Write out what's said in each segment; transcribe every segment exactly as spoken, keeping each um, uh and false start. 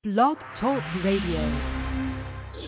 Blog Talk Radio.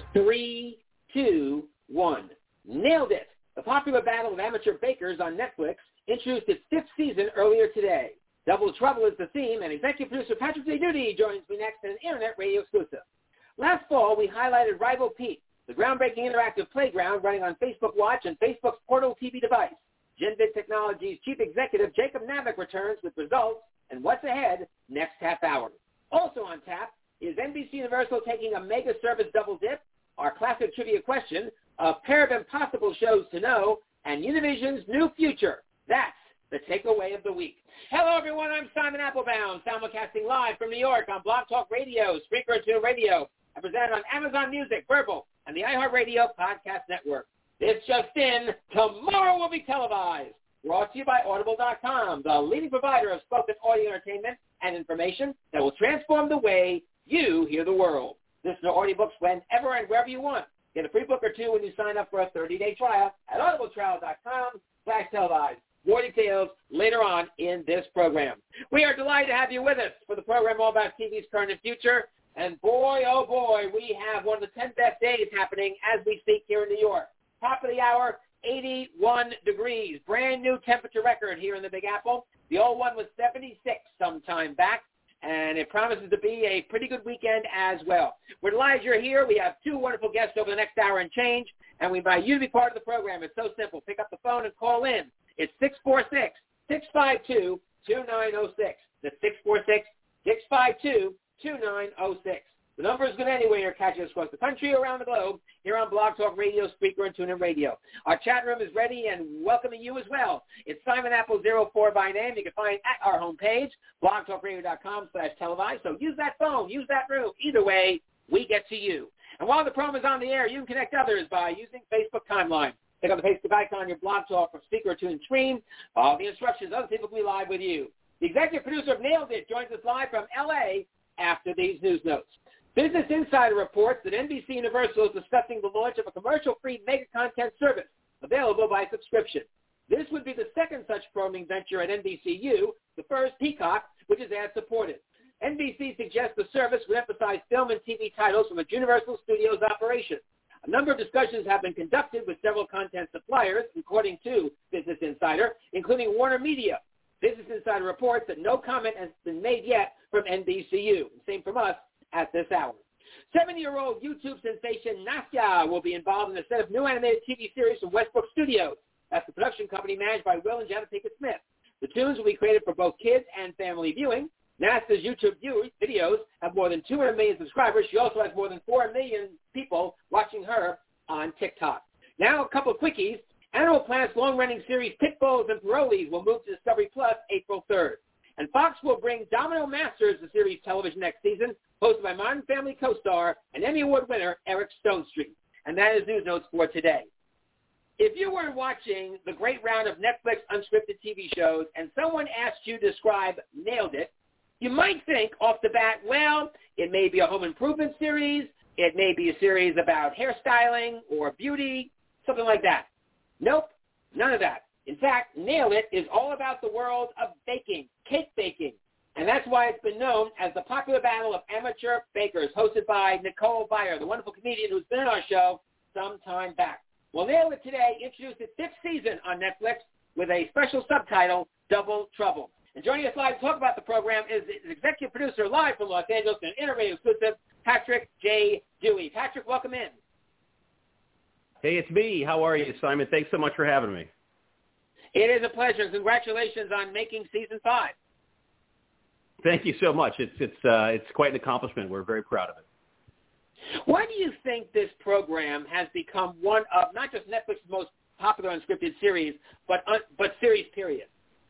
Three, two, one. Nailed it! The popular Battle of Amateur Bakers on Netflix introduced its fifth season earlier today. Double Trouble is the theme, and executive producer Patrick Duty joins me next in an internet radio exclusive. Last fall, we highlighted Rival Pete, the groundbreaking interactive playground running on Facebook Watch and Facebook's Portal T V device. GenVid Technologies Chief Executive Jacob Navik returns with results and what's ahead next half hour. Also on tap is N B C Universal taking a mega service double dip, our classic trivia question, a pair of impossible shows to know, and Univision's new future. That's the takeaway of the week. Hello, everyone. I'm Simon Applebaum, simulcasting live from New York on Blog Talk Radio, Spreaker and Tune Radio, and presented on Amazon Music, Verbal, and the iHeartRadio Podcast Network. This just in, tomorrow will be televised. Brought to you by Audible dot com, the leading provider of spoken audio entertainment and information that will transform the way you hear the world. Listen to audiobooks whenever and wherever you want. Get a free book or two when you sign up for a thirty-day trial at audible trial dot com slash televised. More details later on in this program. We are delighted to have you with us for the program all about T V's current and future. And boy, oh boy, we have one of the ten best days happening as we speak here in New York. Top of the hour, eighty-one degrees. Brand new temperature record here in the Big Apple. The old one was seventy-six some time back, and it promises to be a pretty good weekend as well. We're delighted you're here. We have two wonderful guests over the next hour and change, and we invite you to be part of the program. It's so simple. Pick up the phone and call in. It's six four six, six five two, two nine zero six. That's six four six, six five two, two nine zero six. The number is good anywhere you're catching us across the country or around the globe here on Blog Talk Radio, Spreaker, and TuneIn Radio. Our chat room is ready and welcoming you as well. It's Simon Apple zero four by name. You can find it at our homepage, blog talk radio dot com slash televised. So use that phone, use that room. Either way, we get to you. And while the program is on the air, you can connect others by using Facebook Timeline. Click on the Facebook icon on your Blog Talk or Speaker or Tune stream. All the instructions, other people will be live with you. The executive producer of Nailed It joins us live from L A after these news notes. Business Insider reports that N B C Universal is discussing the launch of a commercial-free mega content service available by subscription. This would be the second such programming venture at N B C U, the first Peacock, which is ad-supported. N B C suggests the service would emphasize film and T V titles from its Universal Studios operation. A number of discussions have been conducted with several content suppliers, according to Business Insider, including Warner Media. Business Insider reports that no comment has been made yet from N B C U. Same from us at this hour. Seven-year-old YouTube sensation Nastya will be involved in a set of new animated T V series from Westbrook Studios. That's the production company managed by Will and Jenna Pinkett-Smith. The tunes will be created for both kids and family viewing. Nastya's YouTube view- videos have more than two hundred million subscribers. She also has more than four million people watching her on TikTok. Now, a couple of quickies. Animal Planet's long-running series Pitbulls and Parolees will move to Discovery Plus April third. And Fox will bring Domino Masters, the series television next season, hosted by Modern Family co-star and Emmy Award winner Eric Stonestreet. And that is news notes for today. If you were watching the great round of Netflix unscripted T V shows and someone asked you to describe Nailed It, you might think off the bat, well, it may be a home improvement series, it may be a series about hairstyling or beauty, something like that. Nope, none of that. In fact, Nailed It is all about the world of baking, cake baking. And that's why it's been known as the popular Battle of Amateur Bakers, hosted by Nicole Byer, the wonderful comedian who's been on our show some time back. Well, Nailed It today introduced its fifth season on Netflix with a special subtitle, Double Trouble. And joining us live to talk about the program is the executive producer live from Los Angeles and interview exclusive, Patrick J. Dewey. Patrick, welcome in. Hey, it's me. How are you, Simon? Thanks so much for having me. It is a pleasure. Congratulations on making season five. Thank you so much. It's it's uh, it's quite an accomplishment. We're very proud of it. Why do you think this program has become one of not just Netflix's most popular unscripted series, but un- but series period?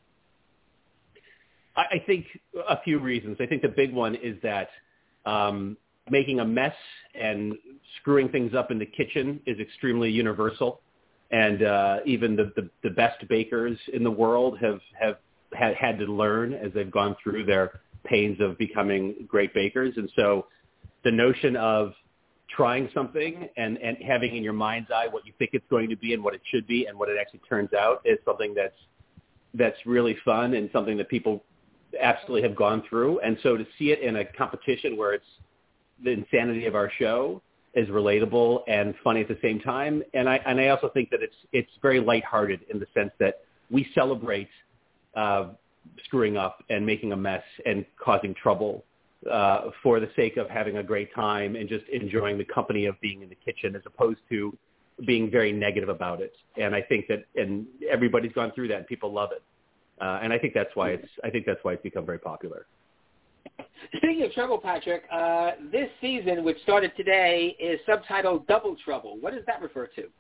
I, I think a few reasons. I think the big one is that um, making a mess and screwing things up in the kitchen is extremely universal, and uh, even the, the the best bakers in the world have have had, had to learn as they've gone through their pains of becoming great bakers. And so the notion of trying something and, and having in your mind's eye what you think it's going to be and what it should be and what it actually turns out is something that's that's really fun and something that people absolutely have gone through. And so to see it in a competition where it's the insanity of our show is relatable and funny at the same time. And I and I also think that it's it's very lighthearted in the sense that we celebrate uh, screwing up and making a mess and causing trouble uh, for the sake of having a great time and just enjoying the company of being in the kitchen, as opposed to being very negative about it. And I think that and everybody's gone through that and people love it. Uh, and I think that's why it's I think that's why it's become very popular. Speaking of trouble, Patrick, uh, this season, which started today, is subtitled Double Trouble. What does that refer to?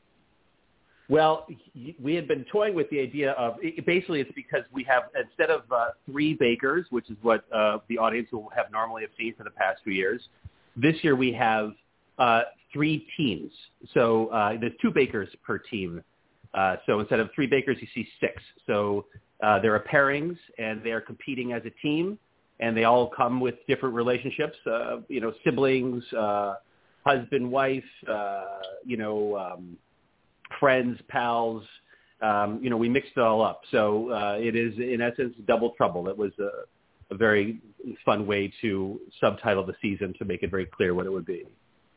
Well, we had been toying with the idea of, basically it's because we have, instead of uh, three bakers, which is what uh, the audience will have normally have seen for the past few years, this year we have uh, three teams. So uh, there's two bakers per team. Uh, so instead of three bakers, you see six. So uh, there are pairings, and they are competing as a team. And they all come with different relationships, uh, you know, siblings, uh, husband, wife, uh, you know, um, friends, pals. Um, you know, we mixed it all up. So uh, it is, in essence, Double Trouble. It was a, a very fun way to subtitle the season to make it very clear what it would be.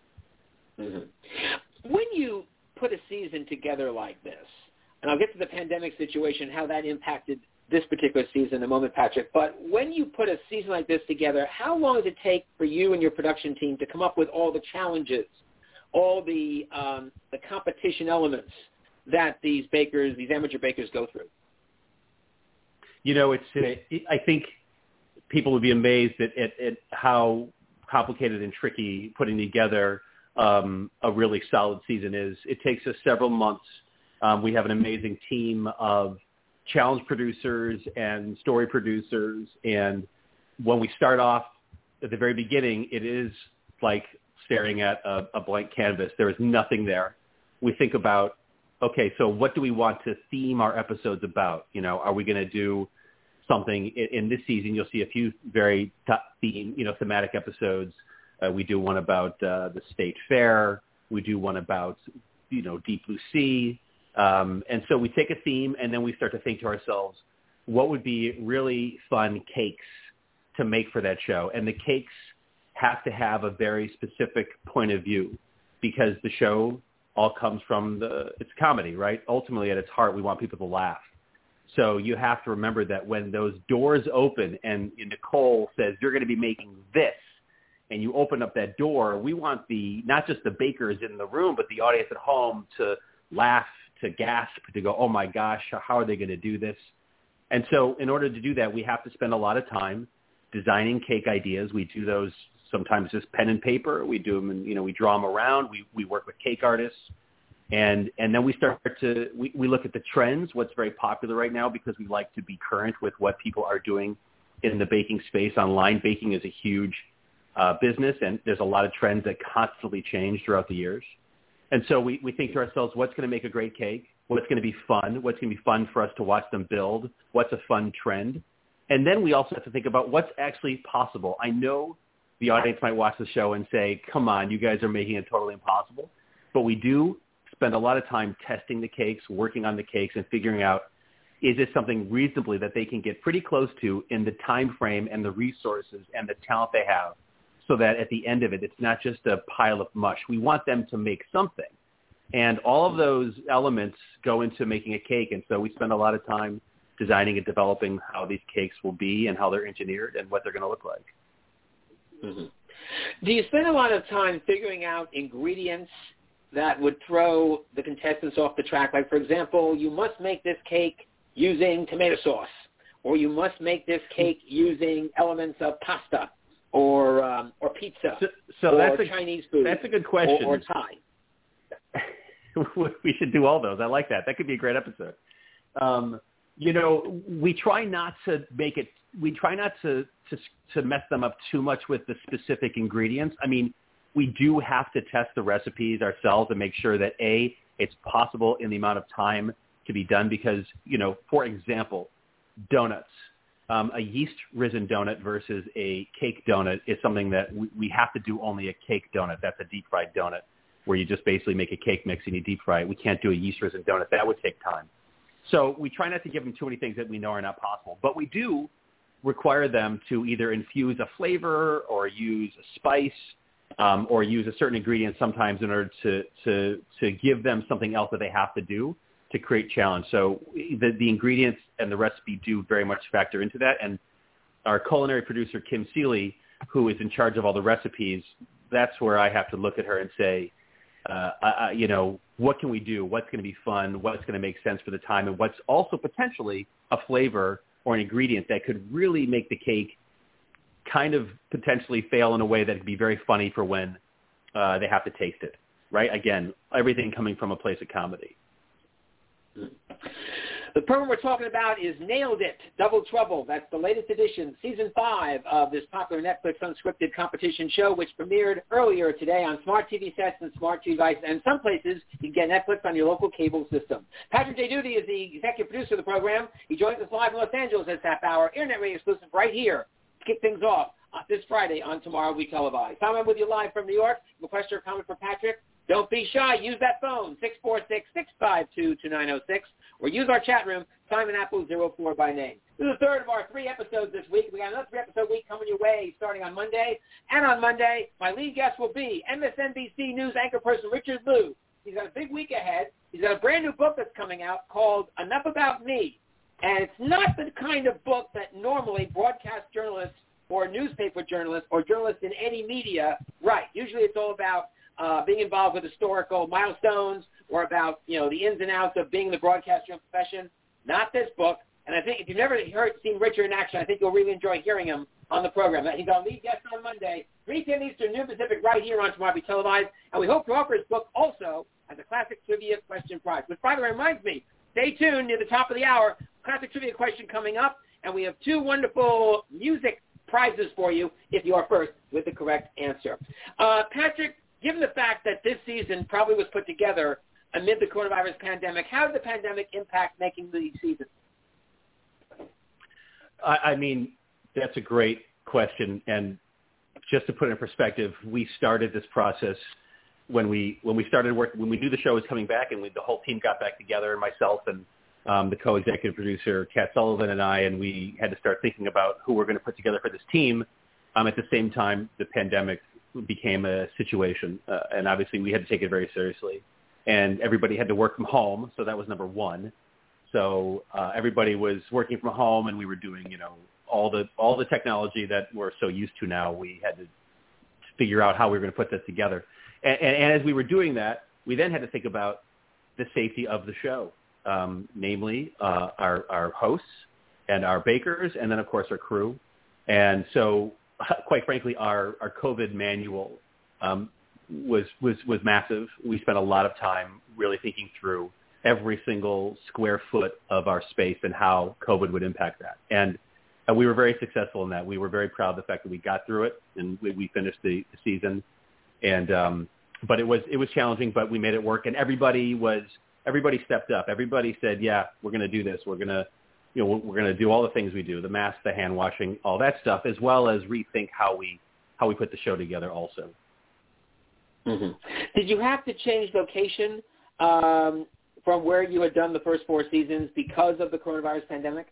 Mm-hmm. When you put a season together like this, and I'll get to the pandemic situation, how that impacted this particular season in a moment, Patrick, but when you put a season like this together, how long does it take for you and your production team to come up with all the challenges, all the um, the competition elements that these bakers, these amateur bakers go through? You know, it's uh, I think people would be amazed at, at, at how complicated and tricky putting together um, a really solid season is. It takes us several months. Um, we have an amazing team of challenge producers and story producers. And when we start off at the very beginning, it is like staring at a, a blank canvas. There is nothing there. We think about, okay, so what do we want to theme our episodes about? You know, are we going to do something in, in this season? You'll see a few very top theme, you know, thematic episodes. Uh, we do one about uh, the state fair. We do one about, you know, Deep Blue Sea. Um, and so we take a theme, and then we start to think to ourselves, what would be really fun cakes to make for that show? And the cakes have to have a very specific point of view, because the show all comes from the, it's comedy, right? Ultimately, at its heart, we want people to laugh. So you have to remember that when those doors open and Nicole says, you're going to be making this, and you open up that door, we want the, not just the bakers in the room, but the audience at home to laugh, to gasp, to go, oh my gosh, how are they going to do this? And so in order to do that, we have to spend a lot of time designing cake ideas. We do those sometimes just pen and paper. We do them, and, you know, we draw them around. We, we work with cake artists. And, and then we start to, we, we look at the trends, what's very popular right now, because we like to be current with what people are doing in the baking space. Online baking is a huge uh, business, and there's a lot of trends that constantly change throughout the years. And so we, we think to ourselves, what's going to make a great cake? What's going to be fun? What's going to be fun for us to watch them build? What's a fun trend? And then we also have to think about what's actually possible. I know the audience might watch the show and say, come on, you guys are making it totally impossible. But we do spend a lot of time testing the cakes, working on the cakes, and figuring out, is it something reasonably that they can get pretty close to in the time frame and the resources and the talent they have, so that at the end of it, it's not just a pile of mush. We want them to make something. And all of those elements go into making a cake. And so we spend a lot of time designing and developing how these cakes will be and how they're engineered and what they're going to look like. Mm-hmm. Do you spend a lot of time figuring out ingredients that would throw the contestants off the track? Like, for example, you must make this cake using tomato sauce, or you must make this cake using elements of pasta, or um, or pizza, so, so or that's a, Chinese food. That's a good question. Or, or Thai. We should do all those. I like that. That could be a great episode. Um, you know, we try not to make it. We try not to, to to mess them up too much with the specific ingredients. I mean, we do have to test the recipes ourselves and make sure that A, it's possible in the amount of time to be done. Because, you know, for example, donuts. Um, a yeast-risen donut versus a cake donut is something that we, we have to do only a cake donut. That's a deep-fried donut where you just basically make a cake mix and you deep fry it. We can't do a yeast-risen donut. That would take time. So we try not to give them too many things that we know are not possible. But we do require them to either infuse a flavor or use a spice um, or use a certain ingredient sometimes in order to, to, to give them something else that they have to do to create challenge. So the, the ingredients and the recipe do very much factor into that. And our culinary producer, Kim Seeley, who is in charge of all the recipes, that's where I have to look at her and say, uh, uh, you know, what can we do? What's going to be fun? What's going to make sense for the time? And what's also potentially a flavor or an ingredient that could really make the cake kind of potentially fail in a way that could be very funny for when uh, they have to taste it, right? Again, everything coming from a place of comedy. The program we're talking about is Nailed It! Double Trouble. That's the latest edition, season five of this popular Netflix unscripted competition show, which premiered earlier today on smart T V sets and smart T V devices. And some places you can get Netflix on your local cable system. Patrick J. Duty is the executive producer of the program. He joins us live in Los Angeles this half hour, internet radio exclusive right here. Kick things off uh, this Friday on Tomorrow We Televise. Tom, I'm with you live from New York. A question or comment for Patrick? Don't be shy. Use that phone, six four six, six five two, two nine zero six, or use our chat room, Simon Apple zero four by name. This is the third of our three episodes this week. We got another three-episode week coming your way starting on Monday. And on Monday, my lead guest will be M S N B C News anchor person Richard Liu. He's got a big week ahead. He's got a brand-new book that's coming out called Enough About Me. And it's not the kind of book that normally broadcast journalists or newspaper journalists or journalists in any media write. Usually it's all about Uh, being involved with historical milestones or about, you know, the ins and outs of being in the broadcasting profession. Not this book. And I think if you've never heard, seen Richard in action, I think you'll really enjoy hearing him on the program. He's our lead guest on Monday, three ten Eastern, noon Pacific, right here on Tomorrow We Televise. And we hope to offer his book also as a classic trivia question prize. Which, by the way, reminds me, stay tuned near the top of the hour. Classic trivia question coming up. And we have two wonderful music prizes for you if you are first with the correct answer. Uh, Patrick, given the fact that this season probably was put together amid the coronavirus pandemic, how did the pandemic impact making the season? I, I mean, that's a great question. And just to put it in perspective, we started this process when we when we started work when we knew the show was coming back, and we, the whole team got back together, and myself and um, the co-executive producer, Kat Sullivan, and I, and we had to start thinking about who we're going to put together for this team. Um, at the same time, the pandemic became a situation, uh, and obviously we had to take it very seriously. And everybody had to work from home, so that was number one. So uh, everybody was working from home, and we were doing, you know, all the all the technology that we're so used to now. We had to figure out how we were going to put that together. And, and, and as we were doing that, we then had to think about the safety of the show, um, namely uh, our, our hosts and our bakers, and then, of course, our crew. And so, quite frankly, our, our COVID manual um, was, was, was massive. We spent a lot of time really thinking through every single square foot of our space and how COVID would impact that. And uh, we were very successful in that. We were very proud of the fact that we got through it and we, we finished the, the season. And um, but it was it was challenging, but we made it work. And everybody was everybody stepped up. Everybody said, "Yeah, we're going to do this. We're going to." You know, we're going to do all the things we do, the mask, the hand washing, all that stuff, as well as rethink how we how we put the show together also. Mm-hmm. Did you have to change location um, from where you had done the first four seasons because of the coronavirus pandemic?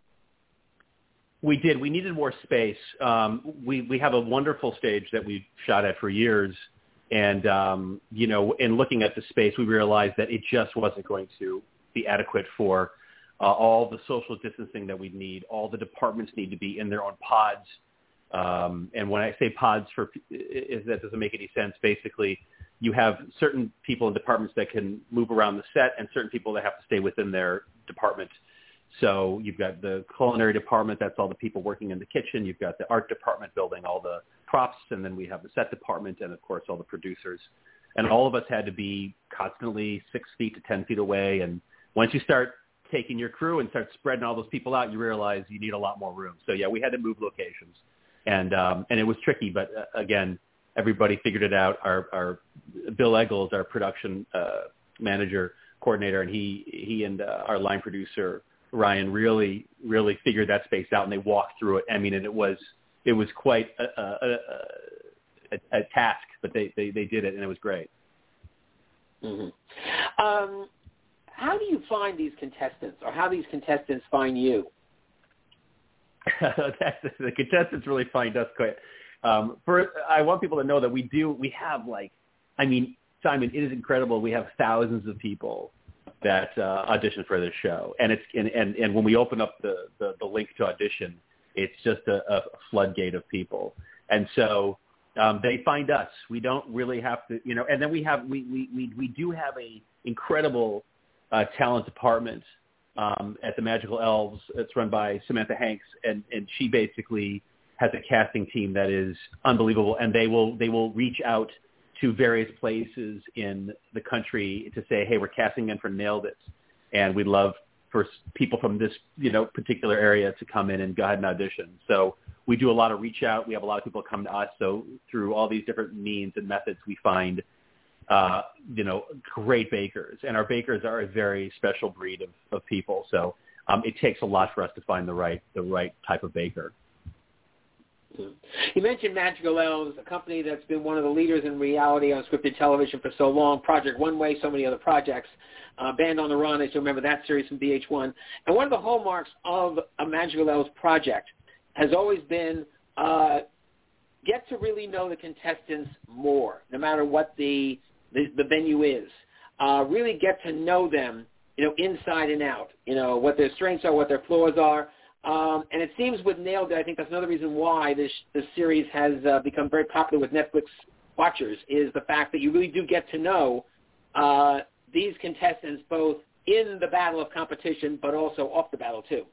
We did. We needed more space. Um, we, we have a wonderful stage that we've shot at for years. And, um, you know, in looking at the space, we realized that it just wasn't going to be adequate for Uh, all the social distancing that we need. All the departments need to be in their own pods. Um, and when I say pods, for if that doesn't make any sense, basically you have certain people in departments that can move around the set and certain people that have to stay within their department. So you've got the culinary department, that's all the people working in the kitchen. You've got the art department building all the props, and then we have the set department and, of course, all the producers. And all of us had to be constantly six feet to ten feet away. And once you start taking your crew and start spreading all those people out, you realize you need a lot more room. So yeah, we had to move locations, and um, and it was tricky. But uh, again, everybody figured it out. Our, our Bill Eggles, our production uh, manager coordinator, and he he and uh, our line producer Ryan really really figured that space out, and they walked through it. I mean, and it was it was quite a, a, a, a task, but they, they they did it, and it was great. Mm-hmm. Um. How do you find these contestants, or how these contestants find you? That's, the contestants really find us quite. Um, for I want people to know that we do. We have like, I mean, Simon, it is incredible. We have thousands of people that uh, audition for this show, and it's and, and, and when we open up the, the, the link to audition, it's just a, a floodgate of people, and so um, they find us. We don't really have to, you know. And then we have we we we, we do have a incredible uh, talent department um, at the Magical Elves. It's run by Samantha Hanks, and, and she basically has a casting team that is unbelievable, and they will they will reach out to various places in the country to say, hey, we're casting in for Nailed It, and we'd love for people from this, you know, particular area to come in and go ahead and audition. So we do a lot of reach out. We have a lot of people come to us. So through all these different means and methods, we find, uh, you know, great bakers. And our bakers are a very special breed of, of people. So um, it takes a lot for us to find the right the right type of baker. You mentioned Magical Elves, a company that's been one of the leaders in reality on scripted television for so long. Project One Way, so many other projects. Uh, Band on the Run, as you remember that series from V H one. And one of the hallmarks of a Magical Elves project has always been uh, get to really know the contestants more, no matter what the the, the venue is. Uh, really get to know them, you know, inside and out. You know, what their strengths are, what their flaws are. Um, and it seems with Nailed It, I think that's another reason why this this series has uh, become very popular with Netflix watchers, is the fact that you really do get to know uh, these contestants both in the battle of competition, but also off the battle too.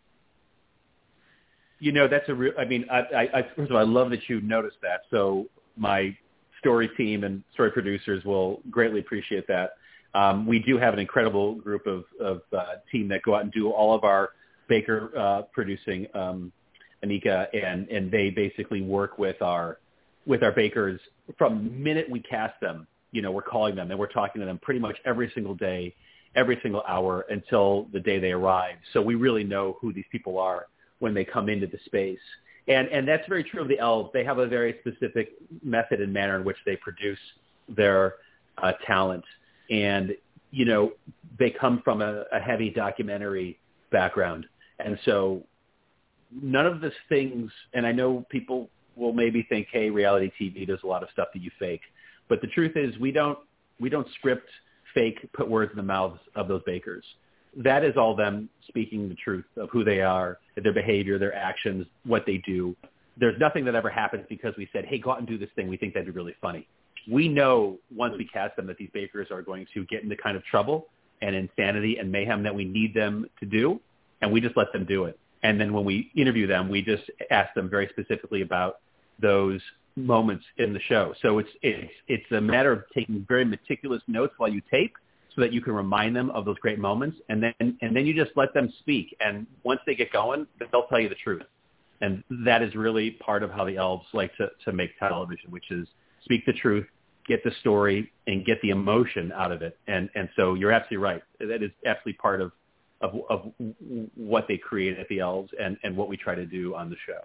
You know, that's a real. I mean, I, I, I first of all, I love that you noticed that. So my story team and story producers will greatly appreciate that. Um, we do have an incredible group of, of uh, team that go out and do all of our Baker uh, producing, um, Anika, and, and they basically work with our with our bakers from the minute we cast them. You know, we're calling them and we're talking to them pretty much every single day, every single hour until the day they arrive. So we really know who these people are when they come into the space. And and that's very true of the Elves. They have a very specific method and manner in which they produce their uh, talent. And, you know, they come from a, a heavy documentary background. And so none of these things, and I know people will maybe think, hey, reality T V does a lot of stuff that you fake. But the truth is we don't we don't script, fake, put words in the mouths of those bakers. That is all them speaking the truth of who they are, their behavior, their actions, what they do. There's nothing that ever happens because we said, hey, go out and do this thing. We think that'd be really funny. We know once we cast them that these bakers are going to get into kind of trouble and insanity and mayhem that we need them to do. And we just let them do it. And then when we interview them, we just ask them very specifically about those moments in the show. So it's it's it's a matter of taking very meticulous notes while you tape so that you can remind them of those great moments. And then and then you just let them speak. And once they get going, they'll tell you the truth. And that is really part of how the Elves like to, to make television, which is speak the truth, get the story, and get the emotion out of it. And and so you're absolutely right. That is absolutely part of Of, of what they create at the Elves and, and what we try to do on the show.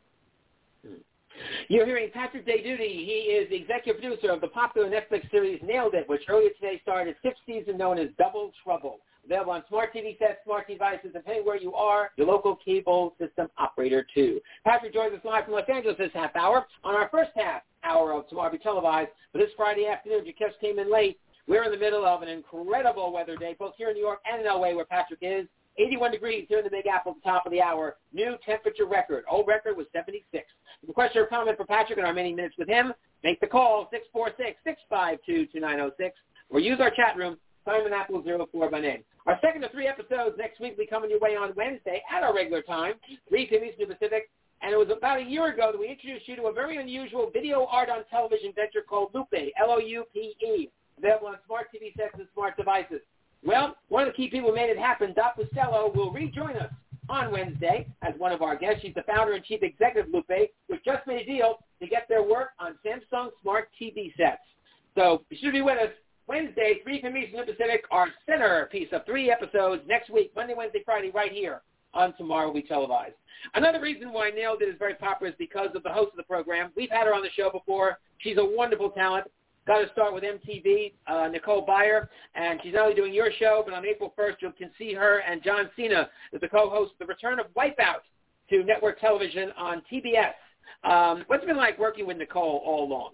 You're hearing Patrick Day-Duty. He is the executive producer of the popular Netflix series Nailed It, which earlier today started its fifth season known as Double Trouble. Available on smart T V sets, smart devices, and anywhere you are, your local cable system operator too. Patrick joins us live from Los Angeles this half hour on our first half hour of Tomorrow Be Televised. But this Friday afternoon, if you just came in late, we're in the middle of an incredible weather day, both here in New York and in L A, where Patrick is. eighty-one degrees here in the Big Apple at the top of the hour. New temperature record. Old record was seventy-six. If you have a question or comment for Patrick in our many minutes with him, make the call six four six, six five two, two nine zero six or use our chat room, Simon Apple zero four by name. Our second of three episodes next week will be coming your way on Wednesday at our regular time, three p.m. Eastern Pacific. And it was about a year ago that we introduced you to a very unusual video art on television venture called Lupe, L O U P E. Available on smart T V sets and smart devices. Well, one of the key people who made it happen, Doc Costello, will rejoin us on Wednesday as one of our guests. She's the founder and chief executive of Lupe, which just made a deal to get their work on Samsung smart T V sets. So you should be with us Wednesday, three p.m. Eastern Pacific, our centerpiece of three episodes next week, Monday, Wednesday, Friday, right here on Tomorrow We Televised. Another reason why Nailed It is very popular is because of the host of the program. We've had her on the show before. She's a wonderful talent. Got to start with M T V, uh, Nicole Byer, and she's not only doing your show, but on April first you can see her and John Cena as the co-host of The Return of Wipeout to network television on T B S. Um, what's it been like working with Nicole all along?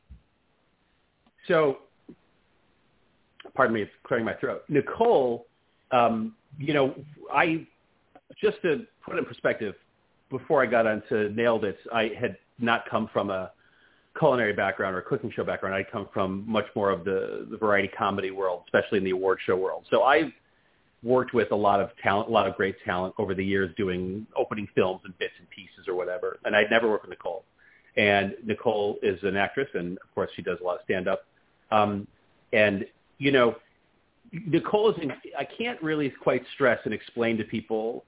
So, pardon me, it's clearing my throat. Nicole, um, you know, I, just to put it in perspective, before I got onto Nailed It, I had not come from a culinary background or a cooking show background. I come from much more of the, the variety comedy world, especially in the award show world. So I've worked with a lot of talent, a lot of great talent over the years doing opening films and bits and pieces or whatever. And I'd never worked with Nicole. And Nicole is an actress, and of course she does a lot of stand-up. Um, and, you know, Nicole is, in, I can't really quite stress and explain to people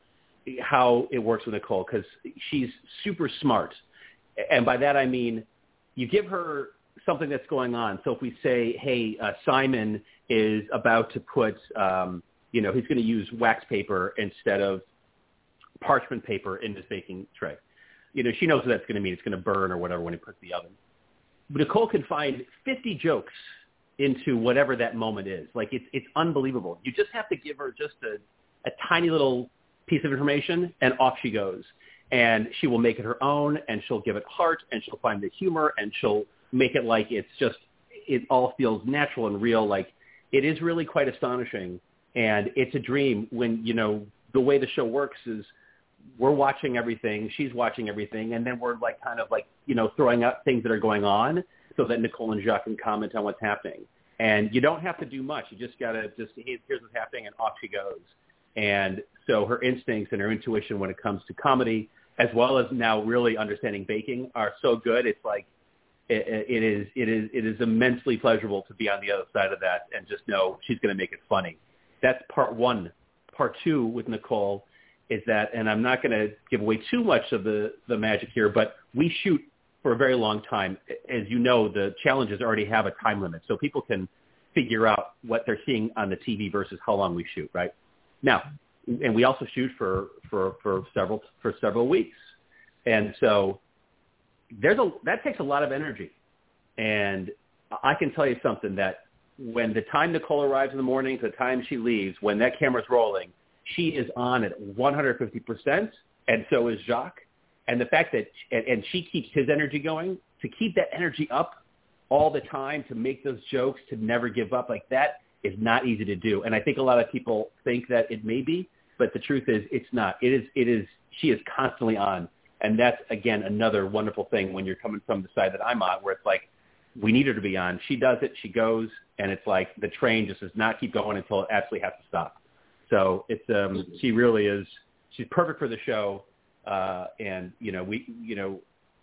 how it works with Nicole because she's super smart. And by that I mean you give her something that's going on. So if we say, hey, uh, Simon is about to put, um, you know, he's going to use wax paper instead of parchment paper in his baking tray. You know, she knows what that's going to mean. It's going to burn or whatever when he puts it in the oven. But Nicole can find fifty jokes into whatever that moment is. Like, it's it's unbelievable. You just have to give her just a, a tiny little piece of information, and off she goes. And she will make it her own, and she'll give it heart, and she'll find the humor, and she'll make it like it's just, it all feels natural and real. Like, it is really quite astonishing, and it's a dream when, you know, the way the show works is we're watching everything, she's watching everything, and then we're like kind of like, you know, throwing out things that are going on so that Nicole and Jacques can comment on what's happening. And you don't have to do much. You just got to just, hey, here's what's happening, and off she goes. And so her instincts and her intuition when it comes to comedy, as well as now really understanding baking, are so good. It's like it, it is it is it is immensely pleasurable to be on the other side of that and just know she's going to make it funny. That's part one. Part two with Nicole is that, and I'm not going to give away too much of the, the magic here, but we shoot for a very long time. As you know, the challenges already have a time limit, so people can figure out what they're seeing on the T V versus how long we shoot, right? Now, and we also shoot for, for, for several for several weeks. And so there's a that takes a lot of energy. And I can tell you something, that when the time Nicole arrives in the morning to the time she leaves, when that camera's rolling, she is on at one hundred fifty percent, and so is Jacques. And the fact that, and, and she keeps his energy going, to keep that energy up all the time, to make those jokes, to never give up, like that is not easy to do. And I think a lot of people think that it may be, but the truth is it's not. It is, it is, she is constantly on. And that's, again, another wonderful thing when you're coming from the side that I'm on, where it's like, we need her to be on. She does it, she goes, and it's like the train just does not keep going until it absolutely has to stop. So it's, um, she really is, she's perfect for the show. Uh, and, you know, we, you know,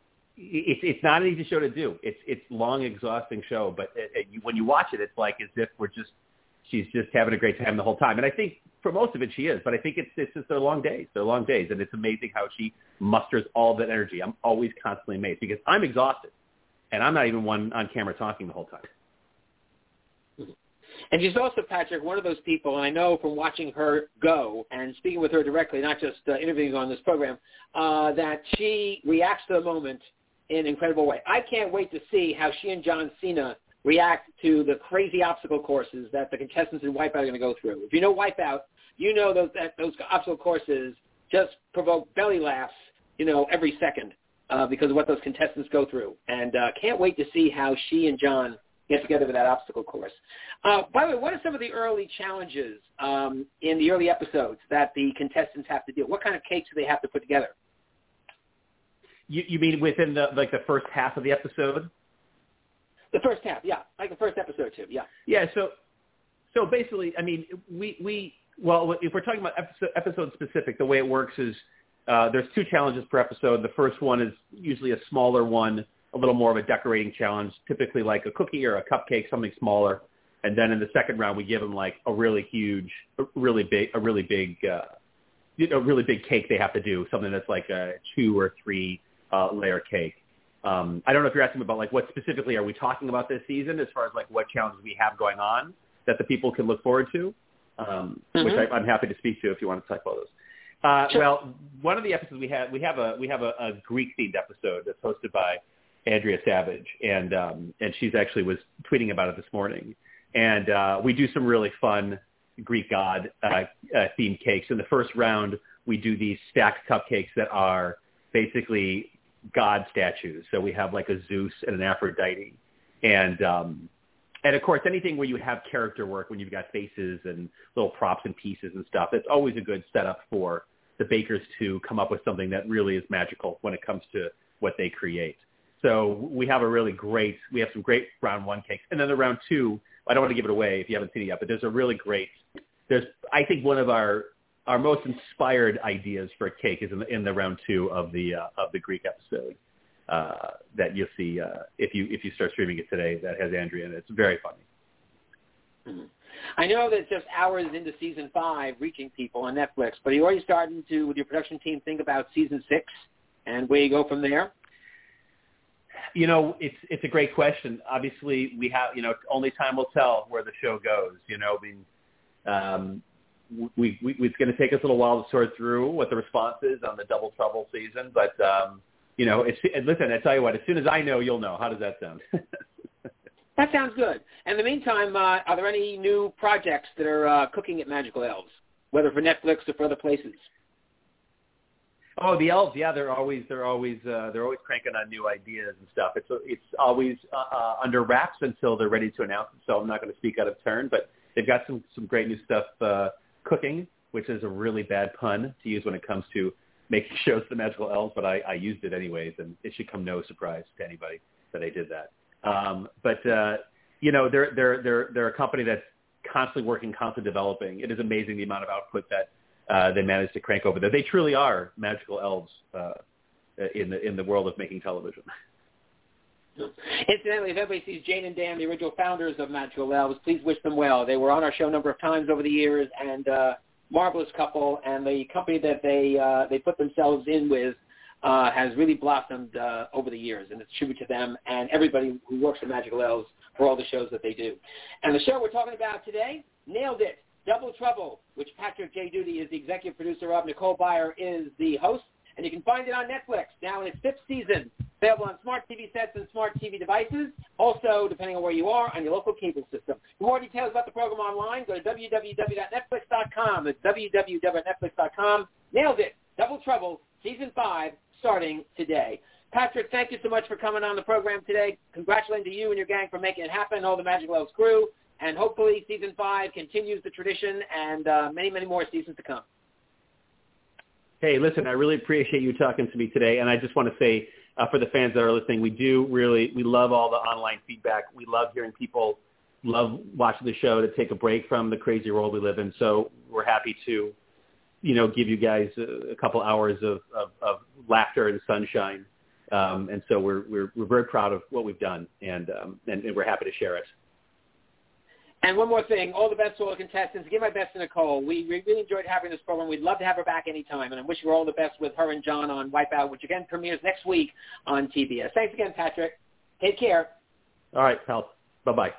it's, it's not an easy show to do. It's, it's long, exhausting show, but it, it, you, when you watch it, it's like as if we're just, she's just having a great time the whole time. And I think for most of it she is, but I think it's, it's just their long days, they're long days. And it's amazing how she musters all that energy. I'm always constantly amazed because I'm exhausted and I'm not even one on camera talking the whole time. And she's also, Patrick, one of those people, and I know from watching her go and speaking with her directly, not just uh, interviewing on this program, uh, that she reacts to the moment in an incredible way. I can't wait to see how she and John Cena react to the crazy obstacle courses that the contestants in Wipeout are going to go through. If you know Wipeout, you know those, that those obstacle courses just provoke belly laughs, you know, every second uh, because of what those contestants go through. And uh, can't wait to see how she and John get together with that obstacle course. Uh, by the way, what are some of the early challenges um, in the early episodes that the contestants have to deal? What kind of cakes do they have to put together? You, you mean within the like the first half of the episode? The first half, yeah, like the first episode too, yeah. Yeah, so so basically, I mean, we we well, if we're talking about episode, episode specific, the way it works is uh, there's two challenges per episode. The first one is usually a smaller one, a little more of a decorating challenge, typically like a cookie or a cupcake, something smaller. And then in the second round, we give them like a really huge, a really big, a really big, uh, you know, really big cake they have to do, something that's like a two or three uh, layer cake. Um, I don't know if you're asking about like what specifically are we talking about this season as far as like what challenges we have going on that the people can look forward to, um, mm-hmm. which I, I'm happy to speak to if you want to talk about those. Uh, sure. Well, one of the episodes we have, we have a we have a, a Greek themed episode that's hosted by Andrea Savage, and um, and she's actually was tweeting about it this morning. And uh, we do some really fun Greek god uh, uh, themed cakes. In the first round, we do these stacked cupcakes that are basically god statues. So we have like a Zeus and an Aphrodite. And, um, and of course, anything where you have character work, when you've got faces and little props and pieces and stuff, that's always a good setup for the bakers to come up with something that really is magical when it comes to what they create. So we have a really great, we have some great round one cakes. And then the round two, I don't want to give it away if you haven't seen it yet, but there's a really great, there's, I think one of our, our most inspired ideas for a cake is in the, in the round two of the, uh, of the Greek episode uh, that you'll see uh, if you, if you start streaming it today that has Andrea in it. It's very funny. Mm-hmm. I know that it's just hours into season five reaching people on Netflix, but are you already starting to, with your production team, think about season six and where you go from there? You know, it's it's a great question. Obviously, we have, you know, only time will tell where the show goes. You know, I mean, um, we, we, it's going to take us a little while to sort through what the response is on the Double Trouble season. But, um, you know, it's, listen, I tell you what, as soon as I know, you'll know. How does that sound? That sounds good. In the meantime, uh, are there any new projects that are uh, cooking at Magical Elves, whether for Netflix or for other places? Oh, the elves, yeah, they're always they're always uh, they're always cranking on new ideas and stuff. It's it's always uh, uh, under wraps until they're ready to announce it. So I'm not going to speak out of turn, but they've got some some great new stuff uh, cooking, which is a really bad pun to use when it comes to making shows to the Magical Elves. But I, I used it anyways, and it should come no surprise to anybody that I did that. Um, but uh, you know, they're they're they're they're a company that's constantly working, constantly developing. It is amazing the amount of output that Uh, they managed to crank over there. They truly are magical elves uh, in the in the world of making television. Incidentally, if everybody sees Jane and Dan, the original founders of Magical Elves, please wish them well. They were on our show a number of times over the years, and uh, marvelous couple. And the company that they uh, they put themselves in with uh, has really blossomed uh, over the years, and it's a tribute to them and everybody who works for Magical Elves for all the shows that they do. And the show we're talking about today, Nailed It! Double Trouble, which Patrick J. Duty is the executive producer of. Nicole Byer is the host, and you can find it on Netflix now in its fifth season, available on smart T V sets and smart T V devices. Also, depending on where you are, on your local cable system. For more details about the program online, go to w w w dot netflix dot com. It's w w w dot netflix dot com. Nailed it. Double Trouble, Season five, starting today. Patrick, thank you so much for coming on the program today. Congratulating to you and your gang for making it happen, all the Magical Elves crew. And hopefully Season five continues the tradition and uh, many, many more seasons to come. Hey, listen, I really appreciate you talking to me today. And I just want to say uh, for the fans that are listening, we do really, we love all the online feedback. We love hearing people love watching the show to take a break from the crazy world we live in. So we're happy to, you know, give you guys a, a couple hours of, of, of laughter and sunshine. Um, and so we're, we're, we're very proud of what we've done, and, um, and, and we're happy to share it. And one more thing, all the best to all the contestants. Give my best to Nicole. We really enjoyed having this program. We'd love to have her back anytime, and I wish her all the best with her and John on Wipeout, which again premieres next week on T B S. Thanks again, Patrick. Take care. All right, pal. Bye-bye.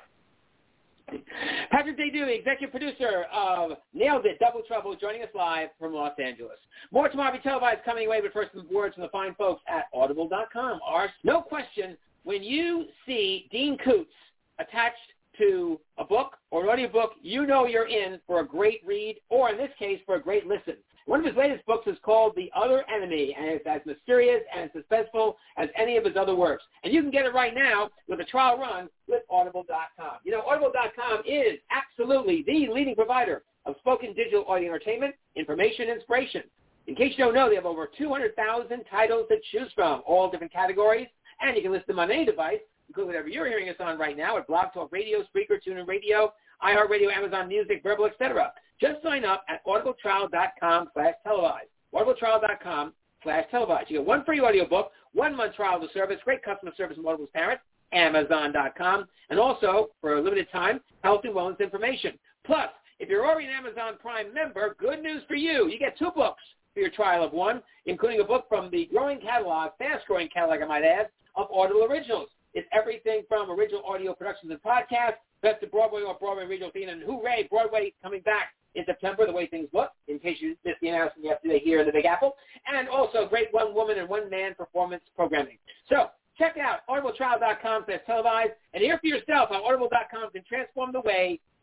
Patrick J. Duty, executive producer of Nailed It! Double Trouble, joining us live from Los Angeles. More tomorrow be televised coming away, but first some words from the fine folks at audible dot com. Our, no question, when you see Dean Koontz attached to a book or an audiobook, you know you're in for a great read, or in this case, for a great listen. One of his latest books is called The Other Enemy, and it's as mysterious and suspenseful as any of his other works. And you can get it right now with a trial run with audible dot com. You know, audible dot com is absolutely the leading provider of spoken digital audio entertainment, information, and inspiration. In case you don't know, they have over two hundred thousand titles to choose from, all different categories, and you can list them on any device, including whatever you're hearing us on right now at Blog Talk Radio, Spreaker, TuneIn Radio, iHeartRadio, Amazon Music, Verbal, et cetera. Just sign up at audibletrial.com slash televised. audibletrial.com slash televised. You get one free audiobook, one month trial of the service, great customer service from Audible's parent, Amazon dot com, and also, for a limited time, health and wellness information. Plus, if you're already an Amazon Prime member, good news for you. You get two books for your trial of one, including a book from the growing catalog, fast-growing catalog, I might add, of Audible Originals. It's everything from original audio productions and podcasts, best of Broadway or Broadway regional theater, and hooray, Broadway coming back in September, the way things look, in case you missed the announcement yesterday here in the Big Apple, and also great one-woman and one-man performance programming. So check out audibletrial dot com slash televised, and hear for yourself how audible dot com can transform the way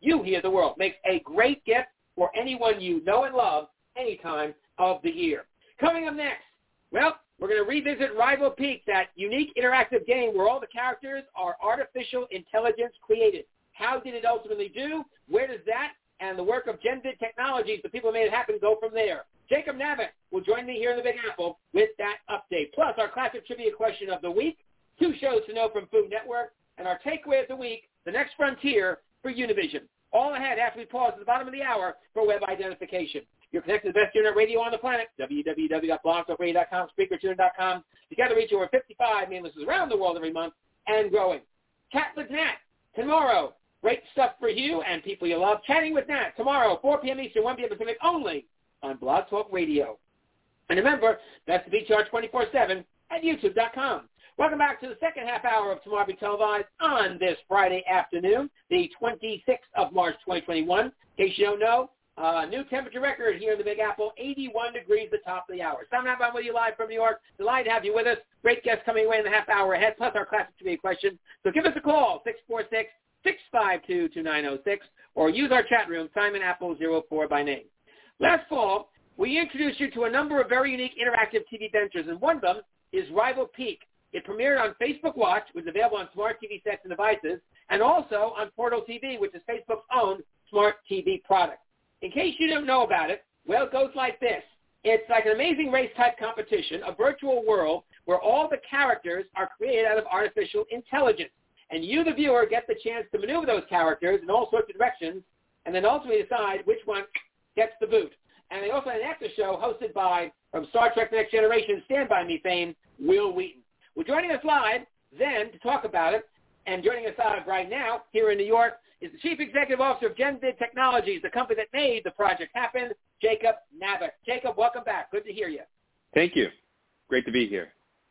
You Hear the World makes a great gift for anyone you know and love any time of the year. Coming up next, well, we're going to revisit Rival Peak, that unique interactive game where all the characters are artificial intelligence created. How did it ultimately do? Where does that and the work of GenVid Technologies, the people who made it happen, go from there? Jacob Navik will join me here in the Big Apple with that update. Plus, our classic trivia question of the week, two shows to know from Food Network, and our takeaway of the week, the next frontier for Univision. All ahead after we pause at the bottom of the hour for web identification. You're connected to the best internet radio on the planet, w w w dot blog talk radio dot com, speaker tune dot com. Together reach over fifty-five million listeners around the world every month and growing. Chat with Nat tomorrow. Great stuff for you and people you love. Chatting with Nat tomorrow, four p.m. Eastern, one p.m. Pacific, only on Blog Talk Radio. And remember, that's to be charged twenty-four seven at youtube dot com. Welcome back to the second half hour of Tomorrow Be Televised on this Friday afternoon, the twenty-sixth of March, twenty twenty-one. In case you don't know, uh, new temperature record here in the Big Apple, eighty-one degrees at the top of the hour. Sam Nabhan with you live from New York. Delighted to have you with us. Great guests coming away in the half hour ahead, plus our classic trivia question. So give us a call, six four six, six five two, two nine zero six, or use our chat room, Simon Apple zero four by name. Last fall, we introduced you to a number of very unique interactive T V ventures, and one of them is Rival Peak. It premiered on Facebook Watch, was available on smart T V sets and devices, and also on Portal T V, which is Facebook's own smart T V product. In case you don't know about it, well, it goes like this. It's like an amazing race-type competition, a virtual world where all the characters are created out of artificial intelligence. And you, the viewer, get the chance to maneuver those characters in all sorts of directions and then ultimately decide which one gets the boot. And they also had an after show hosted by, from Star Trek The Next Generation, Stand By Me fame, Will Wheaton. Well, joining us live then to talk about it, and joining us live right now here in New York, is the Chief Executive Officer of GenVid Technologies, the company that made the project happen, Jacob Navik. Jacob, welcome back. Good to hear you. Thank you. Great to be here.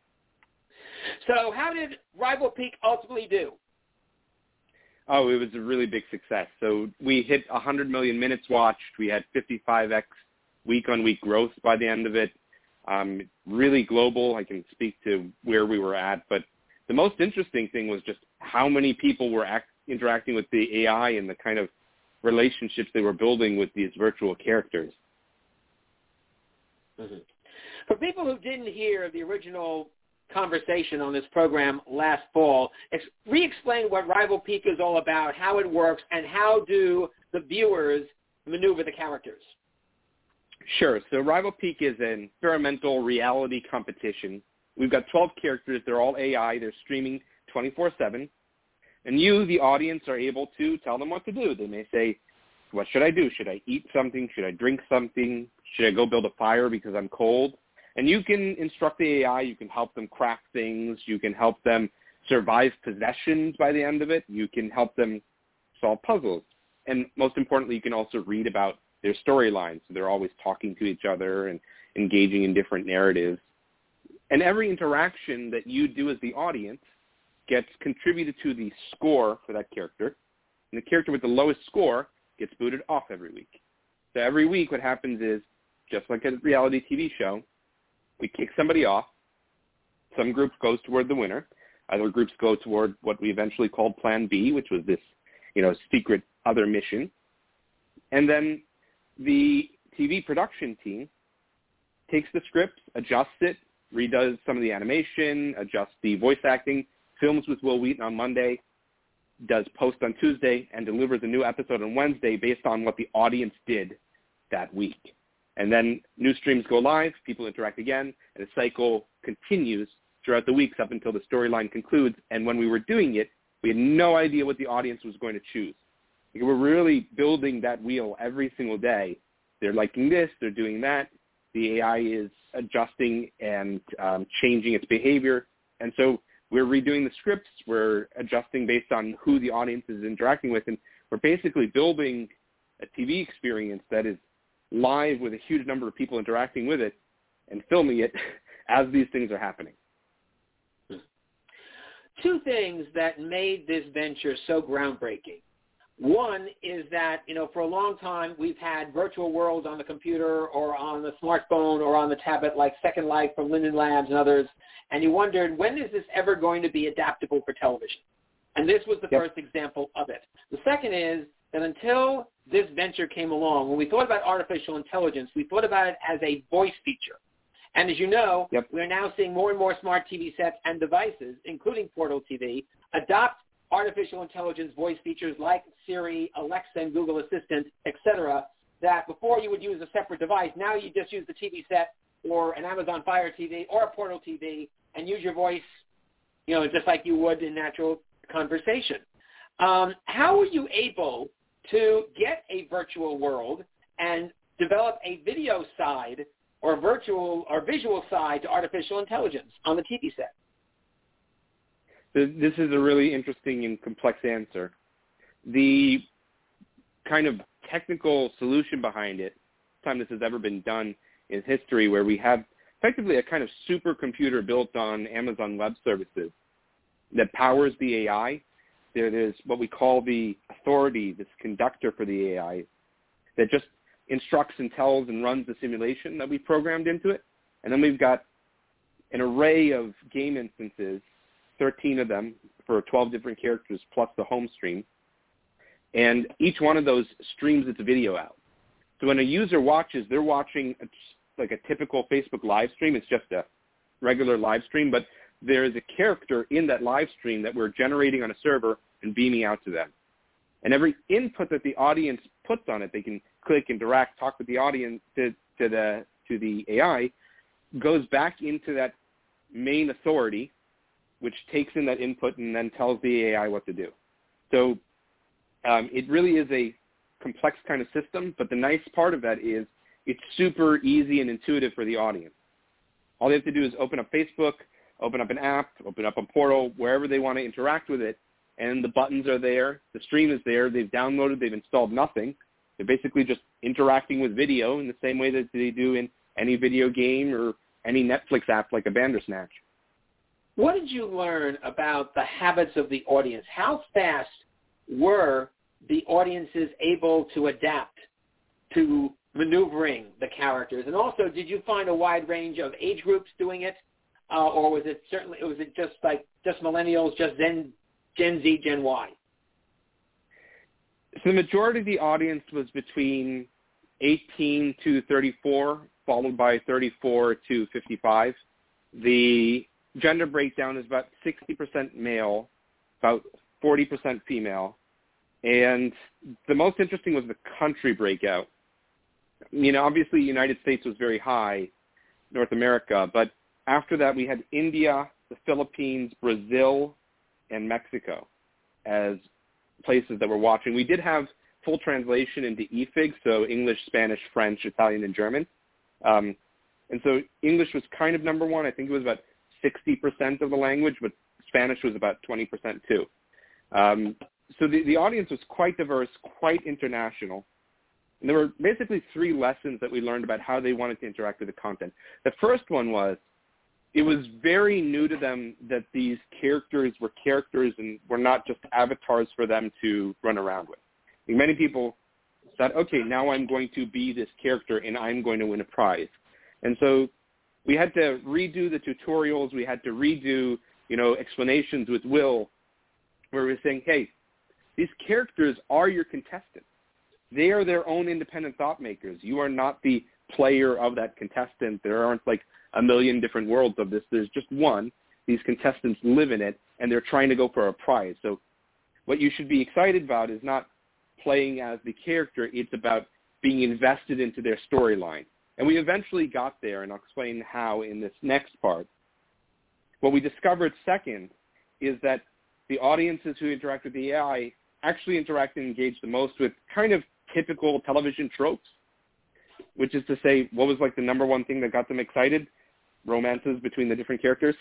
So how did Rival Peak ultimately do? Oh, it was a really big success. So we hit one hundred million minutes watched. We had fifty-five x week-on-week growth by the end of it. Um, really global. I can speak to where we were at. But the most interesting thing was just how many people were act- interacting with the A I and the kind of relationships they were building with these virtual characters. Mm-hmm. For people who didn't hear the original conversation on this program last fall, ex- re-explain what Rival Peak is all about, how it works, and how do the viewers maneuver the characters. Sure. So Rival Peak is an experimental reality competition. We've got twelve characters. They're all A I. They're streaming twenty-four seven. And you, the audience, are able to tell them what to do. They may say, what should I do? Should I eat something? Should I drink something? Should I go build a fire because I'm cold? And you can instruct the A I. You can help them craft things. You can help them survive possessions by the end of it. You can help them solve puzzles. And most importantly, you can also read about their storylines. So they're always talking to each other and engaging in different narratives. And every interaction that you do as the audience gets contributed to the score for that character. And the character with the lowest score gets booted off every week. So every week what happens is, just like a reality T V show, we kick somebody off. Some group goes toward the winner. Other groups go toward what we eventually called Plan B, which was this, you know, secret other mission. And then the T V production team takes the script, adjusts it, redoes some of the animation, adjusts the voice acting, films with Will Wheaton on Monday, does post on Tuesday, and delivers a new episode on Wednesday based on what the audience did that week. And then new streams go live, people interact again, and the cycle continues throughout the weeks up until the storyline concludes. And when we were doing it, we had no idea what the audience was going to choose. We were really building that wheel every single day. They're liking this, they're doing that. The A I is adjusting and um, changing its behavior. And so we're redoing the scripts. We're adjusting based on who the audience is interacting with. And we're basically building a T V experience that is live with a huge number of people interacting with it and filming it as these things are happening. Two things that made this venture so groundbreaking. One is that, you know, for a long time we've had virtual worlds on the computer or on the smartphone or on the tablet like Second Life from Linden Labs and others, and you wondered, when is this ever going to be adaptable for television? And this was the yep. first example of it. The second is that until this venture came along, when we thought about artificial intelligence, we thought about it as a voice feature. And as you know, yep. we're now seeing more and more smart T V sets and devices, including Portal T V, adopt artificial intelligence voice features like Siri, Alexa, and Google Assistant, et cetera, that before you would use a separate device, now you just use the T V set or an Amazon Fire T V or a Portal T V and use your voice, you know, just like you would in natural conversation. Um, how were you able to get a virtual world and develop a video side or virtual or visual side to artificial intelligence on the T V set? This is a really interesting and complex answer. The kind of technical solution behind it, first time this has ever been done in history, where we have effectively a kind of supercomputer built on Amazon Web Services that powers the A I. There is what we call the authority, this conductor for the A I, that just instructs and tells and runs the simulation that we programmed into it. And then we've got an array of game instances, thirteen of them for twelve different characters plus the home stream. And each one of those streams its video out. So when a user watches, they're watching a, like a typical Facebook live stream. It's just a regular live stream, but there is a character in that live stream that we're generating on a server and beaming out to them. And every input that the audience puts on it, they can click, interact, talk with the audience to, to the to the A I, goes back into that main authority, which takes in that input and then tells the A I what to do. So um, it really is a complex kind of system, but the nice part of that is it's super easy and intuitive for the audience. All they have to do is open up Facebook, open up an app, open up a portal, wherever they want to interact with it, and the buttons are there, the stream is there, they've downloaded, they've installed nothing. They're basically just interacting with video in the same way that they do in any video game or any Netflix app like a Bandersnatch. What did you learn about the habits of the audience? How fast were the audiences able to adapt to maneuvering the characters? And also, did you find a wide range of age groups doing it? Uh, or was it certainly, was it just like, just millennials, just Gen, Gen Z, Gen Y? So the majority of the audience was between eighteen to thirty-four, followed by thirty-four to fifty-five. The gender breakdown is about sixty percent male, about forty percent female. And the most interesting was the country breakout. You know, obviously the United States was very high, North America, but after that we had India, the Philippines, Brazil, and Mexico as places that were watching. We did have full translation into E F I G, so English, Spanish, French, Italian, and German. Um, and so English was kind of number one. I think it was about sixty percent of the language, but Spanish was about twenty percent too. Um, so the, the audience was quite diverse, quite international. And there were basically three lessons that we learned about how they wanted to interact with the content. The first one was it was very new to them that these characters were characters and were not just avatars for them to run around with. I mean, many people said, okay, now I'm going to be this character and I'm going to win a prize. And so we had to redo the tutorials. We had to redo, you know, explanations with Will, where we were saying, hey, these characters are your contestants. They are their own independent thought makers. You are not the player of that contestant. There aren't like a million different worlds of this. There's just one. These contestants live in it, and they're trying to go for a prize. So what you should be excited about is not playing as the character. It's about being invested into their storyline. And we eventually got there, and I'll explain how in this next part. What we discovered second is that the audiences who interact with the A I actually interact and engage the most with kind of typical television tropes, which is to say, what was like the number one thing that got them excited? Romances between the different characters.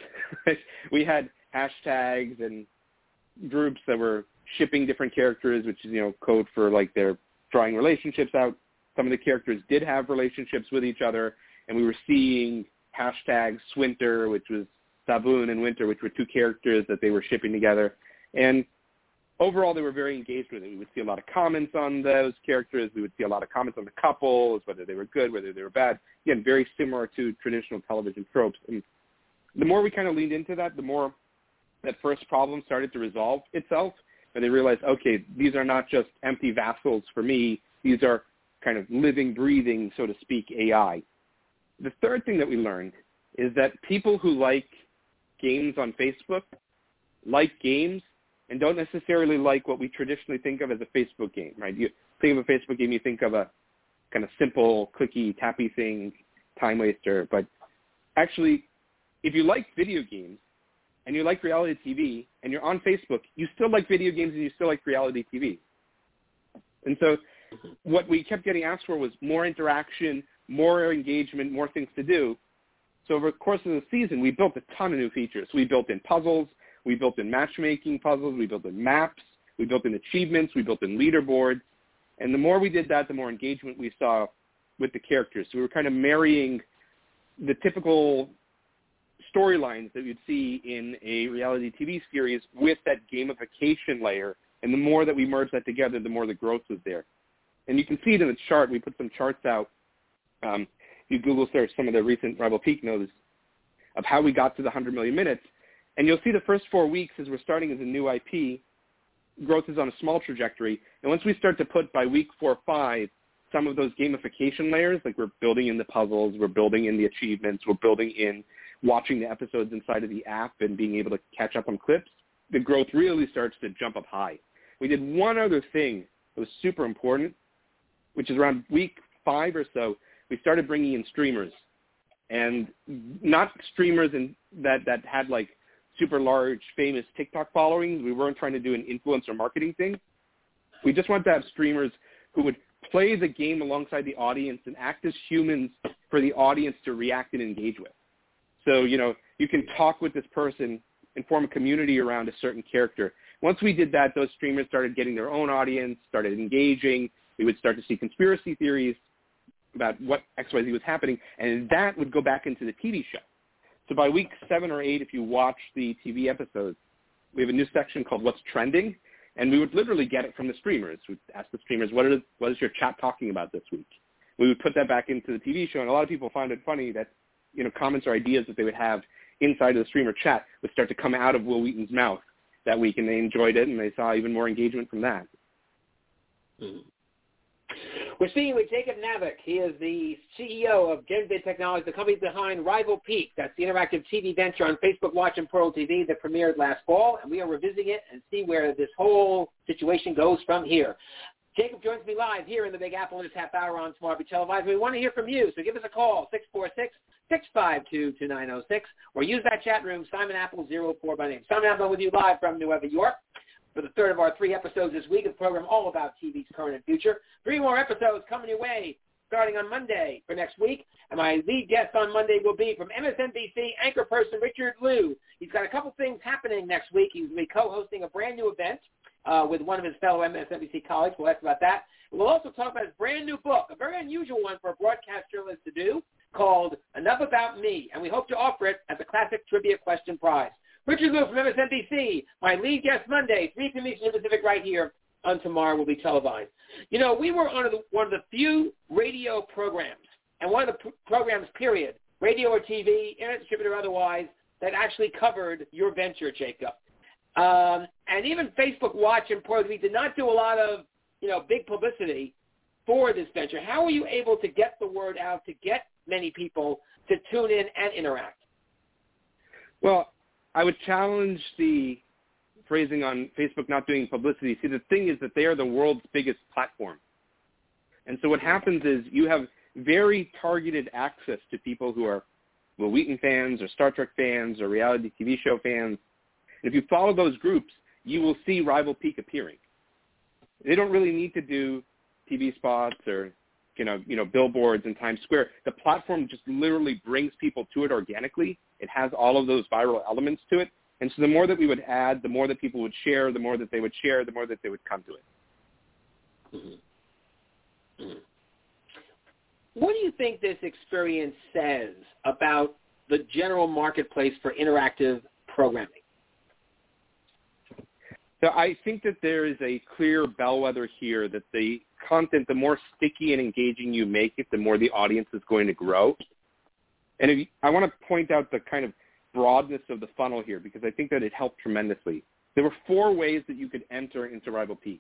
We had hashtags and groups that were shipping different characters, which is, you know, code for like they're drawing relationships out. Some of the characters did have relationships with each other, and we were seeing hashtags Swinter, which was Saboon, and Winter, which were two characters that they were shipping together. And overall, they were very engaged with it. We would see a lot of comments on those characters. We would see a lot of comments on the couples, whether they were good, whether they were bad. Again, very similar to traditional television tropes. And the more we kind of leaned into that, the more that first problem started to resolve itself. and they realize, okay, these are not just empty vassals for me. These are kind of living, breathing, so to speak, A I. The third thing that we learned is that people who like games on Facebook like games and don't necessarily like what we traditionally think of as a Facebook game, right? You think of a Facebook game, you think of a kind of simple, clicky, tappy thing, time waster. But actually, if you like video games and you like reality T V and you're on Facebook, you still like video games and you still like reality T V. And so what we kept getting asked for was more interaction, more engagement, more things to do. So over the course of the season, we built a ton of new features. We built in puzzles. We built in matchmaking puzzles. We built in maps. We built in achievements. We built in leaderboards. And the more we did that, the more engagement we saw with the characters. So we were kind of marrying the typical storylines that you'd see in a reality T V series with that gamification layer. And the more that we merged that together, the more the growth was there. And you can see it in the chart. We put some charts out. Um, you Google search some of the recent Rival Peak notes of how we got to the one hundred million minutes. And you'll see the first four weeks as we're starting as a new I P, growth is on a small trajectory. And once we start to put by week four or five some of those gamification layers, like we're building in the puzzles, we're building in the achievements, we're building in watching the episodes inside of the app and being able to catch up on clips, the growth really starts to jump up high. We did one other thing that was super important, which is around week five or so, we started bringing in streamers. And not streamers in that, that had like super large, famous TikTok followings. We weren't trying to do an influencer marketing thing. We just wanted to have streamers who would play the game alongside the audience and act as humans for the audience to react and engage with. So, you know, you can talk with this person and form a community around a certain character. Once we did that, those streamers started getting their own audience, started engaging. We would start to see conspiracy theories about what X Y Z was happening, and that would go back into the T V show. So by week seven or eight, if you watch the T V episodes, we have a new section called What's Trending, and we would literally get it from the streamers. We'd ask the streamers, what is, what is your chat talking about this week? We would put that back into the T V show, and a lot of people found it funny that, you know, comments or ideas that they would have inside of the streamer chat would start to come out of Will Wheaton's mouth that week, and they enjoyed it, and they saw even more engagement from that. Mm-hmm. We're speaking with Jacob Navik. He is the C E O of GenVid Technologies, the company behind Rival Peak. That's the interactive T V venture on Facebook Watch and Pearl T V that premiered last fall, and we are revisiting it and see where this whole situation goes from here. Jacob joins me live here in the Big Apple in this half hour on Smart B Televised. We want to hear from you, so give us a call, six four six, six five two, two nine zero six, or use that chat room, Simon Apple zero four by name. Simon Apple with you live from New York for the third of our three episodes this week of the program all about T V's current and future. Three more episodes coming your way starting on Monday for next week. And my lead guest on Monday will be from M S N B C anchor person Richard Liu. He's got a couple things happening next week. He's going to be co-hosting a brand new event uh, with one of his fellow M S N B C colleagues. We'll ask about that. We'll also talk about his brand new book, a very unusual one for a broadcast journalist to do, called Enough About Me. And we hope to offer it as a classic trivia question prize. Richard Liu from M S N B C, my lead guest Monday, three p.m. Eastern Pacific right here on Tomorrow Will Be Televised. You know, we were one of the, one of the few radio programs, and one of the p- programs, period, radio or T V, internet distributor or otherwise, that actually covered your venture, Jacob. Um, and even Facebook Watch and Pearl T V did not do a lot of, you know, big publicity for this venture. How were you able to get the word out, to get many people to tune in and interact? Well, I would challenge the phrasing on Facebook not doing publicity. See, the thing is that they are the world's biggest platform. And so what happens is you have very targeted access to people who are Will Wheaton fans or Star Trek fans or reality T V show fans. And if you follow those groups, you will see Rival Peak appearing. They don't really need to do T V spots or, you know, you know, billboards in Times Square. The platform just literally brings people to it organically. It has all of those viral elements to it. And so the more that we would add, the more that people would share, the more that they would share, the more that they would come to it. Mm-hmm. Mm-hmm. What do you think this experience says about the general marketplace for interactive programming? So I think that there is a clear bellwether here that the content, the more sticky and engaging you make it, the more the audience is going to grow. And if you, I want to point out the kind of broadness of the funnel here because I think that it helped tremendously. there were four ways that you could enter into Rival Peak.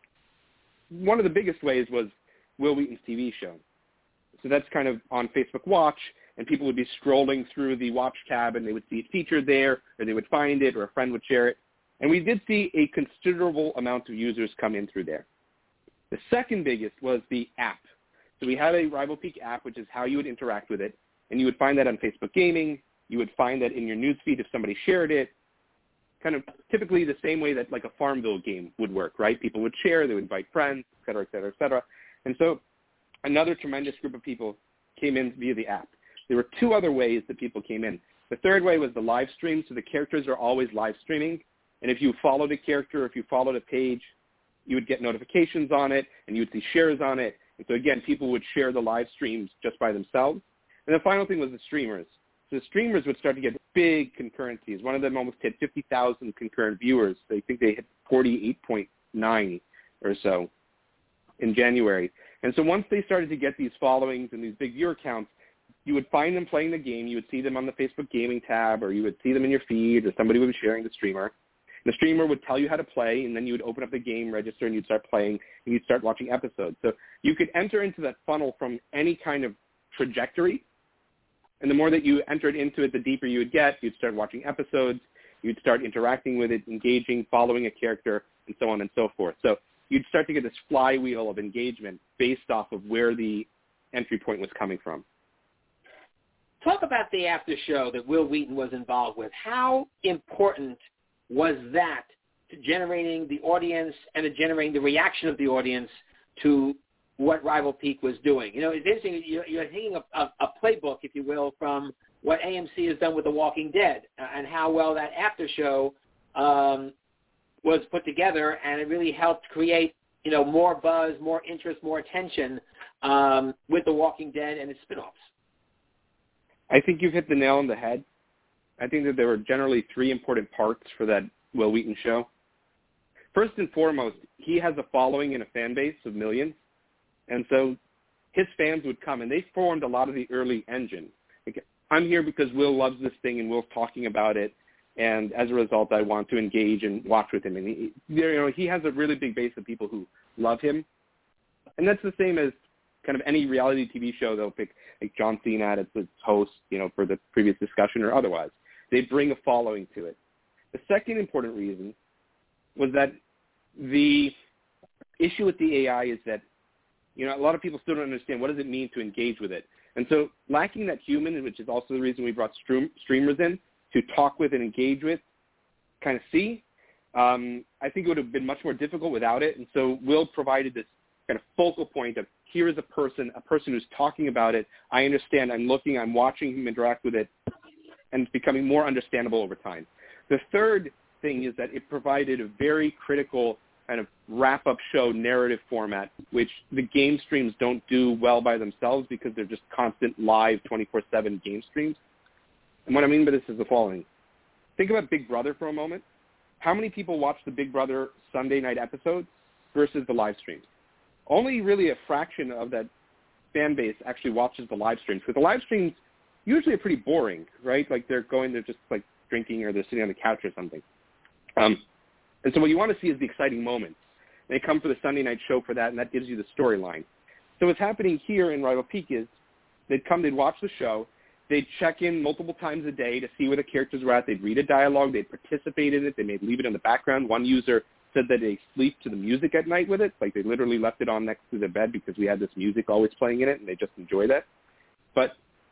One of the biggest ways was Wil Wheaton's T V show. So that's kind of on Facebook Watch, and people would be scrolling through the Watch tab, and they would see it featured there, or they would find it, or a friend would share it. And we did see a considerable amount of users come in through there. The second biggest was the app. So we had a Rival Peak app, which is how you would interact with it, and you would find that on Facebook Gaming. You would find that in your newsfeed if somebody shared it, kind of typically the same way that like a Farmville game would work, right? People would share, they would invite friends, et cetera, et cetera, et cetera. And so another tremendous group of people came in via the app. There were two other ways that people came in. The third way was the live stream, so the characters are always live streaming. And if you followed a character, if you followed a page, you would get notifications on it, and you would see shares on it. And so again, people would share the live streams just by themselves. And the final thing was the streamers. So the streamers would start to get big concurrencies. One of them almost hit fifty thousand concurrent viewers. They think they hit forty-eight point nine or so in January. And so once they started to get these followings and these big viewer counts, you would find them playing the game. You would see them on the Facebook Gaming tab, or you would see them in your feed, or somebody would be sharing the streamer. The streamer would tell you how to play, and then you would open up the game register, and you'd start playing, and you'd start watching episodes. So you could enter into that funnel from any kind of trajectory, and the more that you entered into it, the deeper you would get. You'd start watching episodes. You'd start interacting with it, engaging, following a character, and so on and so forth. So you'd start to get this flywheel of engagement based off of where the entry point was coming from. Talk about the after show that Wil Wheaton was involved with. How important was that to generating the audience and to generating the reaction of the audience to what Rival Peak was doing? You know, it's interesting. You're, you're taking a, a, a playbook, if you will, from what A M C has done with The Walking Dead and how well that after show um, was put together, and it really helped create, you know, more buzz, more interest, more attention um, with The Walking Dead and its spinoffs. I think you've hit the nail on the head. I think that there were generally three important parts for that Wil Wheaton show. First and foremost, he has a following and a fan base of millions. And so his fans would come, and they formed a lot of the early engine. Like, I'm here because Will loves this thing, and Will's talking about it, and as a result, I want to engage and watch with him. And he, you know, he has a really big base of people who love him. And that's the same as kind of any reality T V show. They'll pick like John Cena as the host, you know, for the previous discussion or otherwise. They bring a following to it. The second important reason was that the issue with the A I is that, you know, a lot of people still don't understand what does it mean to engage with it. And so lacking that human, which is also the reason we brought stream, streamers in to talk with and engage with, kind of see, um, I think it would have been much more difficult without it. And so Will provided this kind of focal point of here is a person, a person who's talking about it. I understand. I'm looking. I'm watching him interact with it, and it's becoming more understandable over time. The third thing is that it provided a very critical kind of wrap-up show narrative format, which the game streams don't do well by themselves because they're just constant live twenty-four seven game streams. And what I mean by this is the following. Think about Big Brother for a moment. How many people watch the Big Brother Sunday night episodes versus the live streams? Only really a fraction of that fan base actually watches the live streams, because the live streams usually are pretty boring, right? Like they're going, they're just like drinking, or they're sitting on the couch or something. Um, and so what you want to see is the exciting moments. They come for the Sunday night show for that, and that gives you the storyline. So what's happening here in Rival Peak is they'd come, they'd watch the show, they'd check in multiple times a day to see where the characters were at, they'd read a dialogue, they'd participate in it, they may leave it in the background. One user said that they sleep to the music at night with it, like they literally left it on next to their bed because we had this music always playing in it, and they just enjoy that. But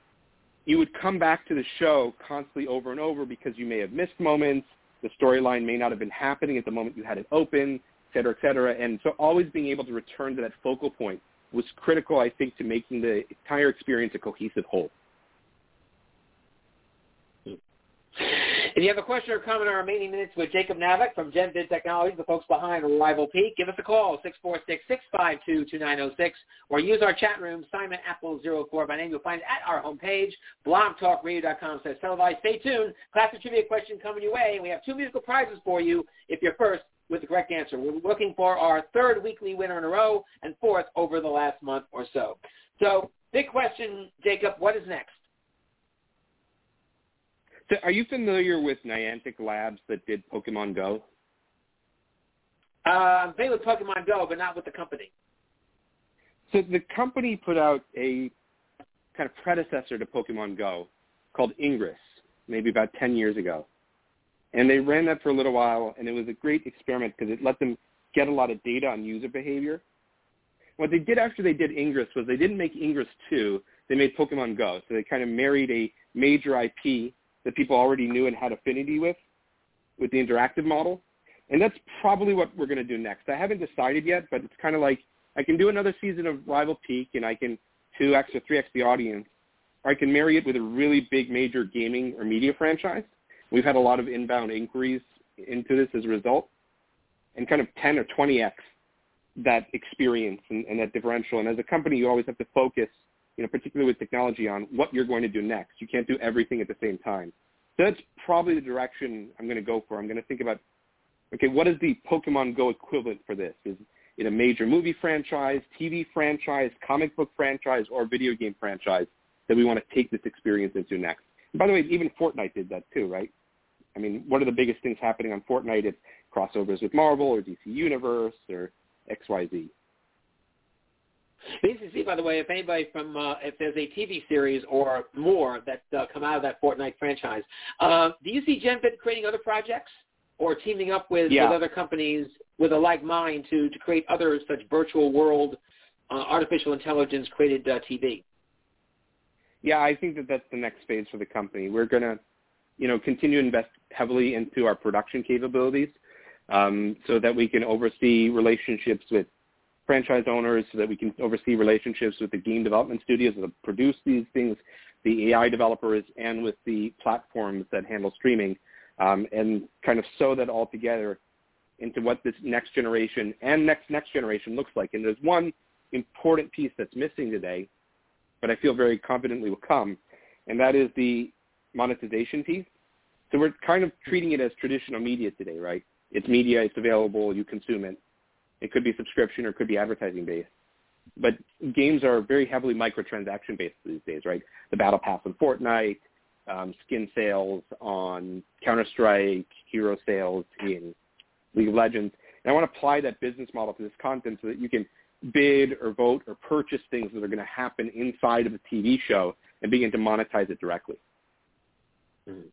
you would come back to the show constantly over and over because you may have missed moments, the storyline may not have been happening at the moment you had it open, et cetera, et cetera. And so always being able to return to that focal point was critical, I think, to making the entire experience a cohesive whole. If you have a question or comment in our remaining minutes with Jacob Navik from GenVid Technologies, the folks behind Rival Peak, give us a call, six four six, six five two, two nine zero six, or use our chat room, Simon Apple zero four by name. You'll find it at our homepage, blogtalkradio.com slash televised. Stay tuned. Classic trivia question coming your way, and we have two musical prizes for you if you're first with the correct answer. We're looking for our third weekly winner in a row and fourth over the last month or so. So, big question, Jacob, what is next? So are you familiar with Niantic Labs that did Pokemon Go? Uh, they with Pokemon Go, but not with the company. So the company put out a kind of predecessor to Pokemon Go called Ingress, maybe about ten years ago. And they ran that for a little while, and it was a great experiment because it let them get a lot of data on user behavior. What they did after they did Ingress was they didn't make Ingress two, they made Pokemon Go. So they kind of married a major I P that people already knew and had affinity with, with the interactive model. And that's probably what we're going to do next. I haven't decided yet, but it's kind of like I can do another season of Rival Peak, and I can two X or three X the audience, or I can marry it with a really big major gaming or media franchise. We've had a lot of inbound inquiries into this as a result, and kind of ten or twenty X that experience and, and that differential. And as a company, you always have to focus, you know, particularly with technology, on what you're going to do next. You can't do everything at the same time. So that's probably the direction I'm going to go for. I'm going to think about, okay, what is the Pokemon Go equivalent for this? Is it a major movie franchise, T V franchise, comic book franchise, or video game franchise that we want to take this experience into next? And by the way, even Fortnite did that too, right? I mean, what are the biggest things happening on Fortnite? It's crossovers with Marvel or D C Universe or X Y Z. Be interesting to see, by the way, if anybody from, uh, if there's a T V series or more that uh, come out of that Fortnite franchise. Uh, do you see GenFit creating other projects or teaming up with, yeah. with other companies with a like mind to, to create other such virtual world, uh, artificial intelligence created uh, T V? Yeah, I think that that's the next phase for the company. We're going to, you know, continue to invest heavily into our production capabilities um, so that we can oversee relationships with franchise owners, so that we can oversee relationships with the game development studios that produce these things, the A I developers, and with the platforms that handle streaming, um, and kind of sew that all together into what this next generation and next next generation looks like. And there's one important piece that's missing today, but I feel very confidently will come, and that is the monetization piece. So we're kind of treating it as traditional media today, right? It's media, it's available, you consume it. It could be subscription or it could be advertising based. But games are very heavily microtransaction based these days, right? The Battle Pass on Fortnite, um, skin sales on Counter-Strike, hero sales in League of Legends. And I want to apply that business model to this content so that you can bid or vote or purchase things that are going to happen inside of a T V show and begin to monetize it directly. Mm-hmm.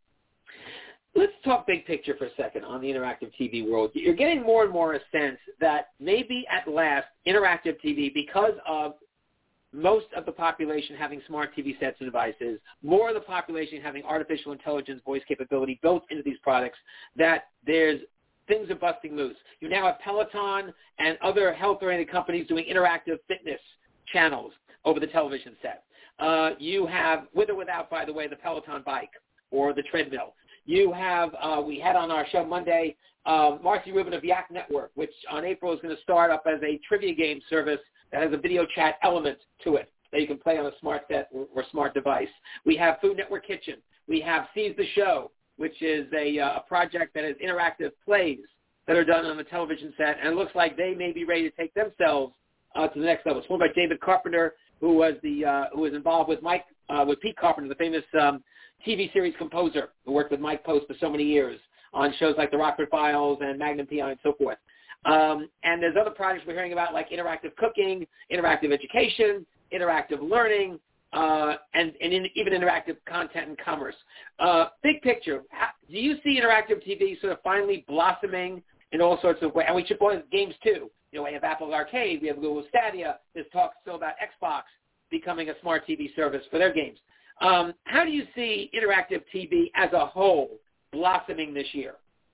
Let's talk big picture for a second on the interactive T V world. You're getting more and more a sense that maybe at last interactive T V, because of most of the population having smart T V sets and devices, more of the population having artificial intelligence voice capability built into these products, that there's things are busting loose. You now have Peloton and other health-oriented companies doing interactive fitness channels over the television set. Uh, you have, with or without, by the way, the Peloton bike or the treadmill. You have, uh, we had on our show Monday, uh, Marcy Rubin of Yak Network, which on April is going to start up as a trivia game service that has a video chat element to it that you can play on a smart set or, or smart device. We have Food Network Kitchen. We have Seize the Show, which is a, uh, a project that has interactive plays that are done on the television set, and it looks like they may be ready to take themselves uh, to the next level. It's run by David Carpenter, who was the uh, who was involved with Mike uh, with Pete Carpenter, the famous um, T V series composer who worked with Mike Post for so many years on shows like The Rockford Files and Magnum P I and so forth. Um, and there's other projects we're hearing about like interactive cooking, interactive education, interactive learning, uh, and, and in, even interactive content and commerce. Uh, big picture, how, do you see interactive T V sort of finally blossoming in all sorts of ways? And we should go into games too. You know, we have Apple Arcade, we have Google Stadia. There's talk still about Xbox becoming a smart T V service for their games. Um, how do you see interactive T V as a whole blossoming this year?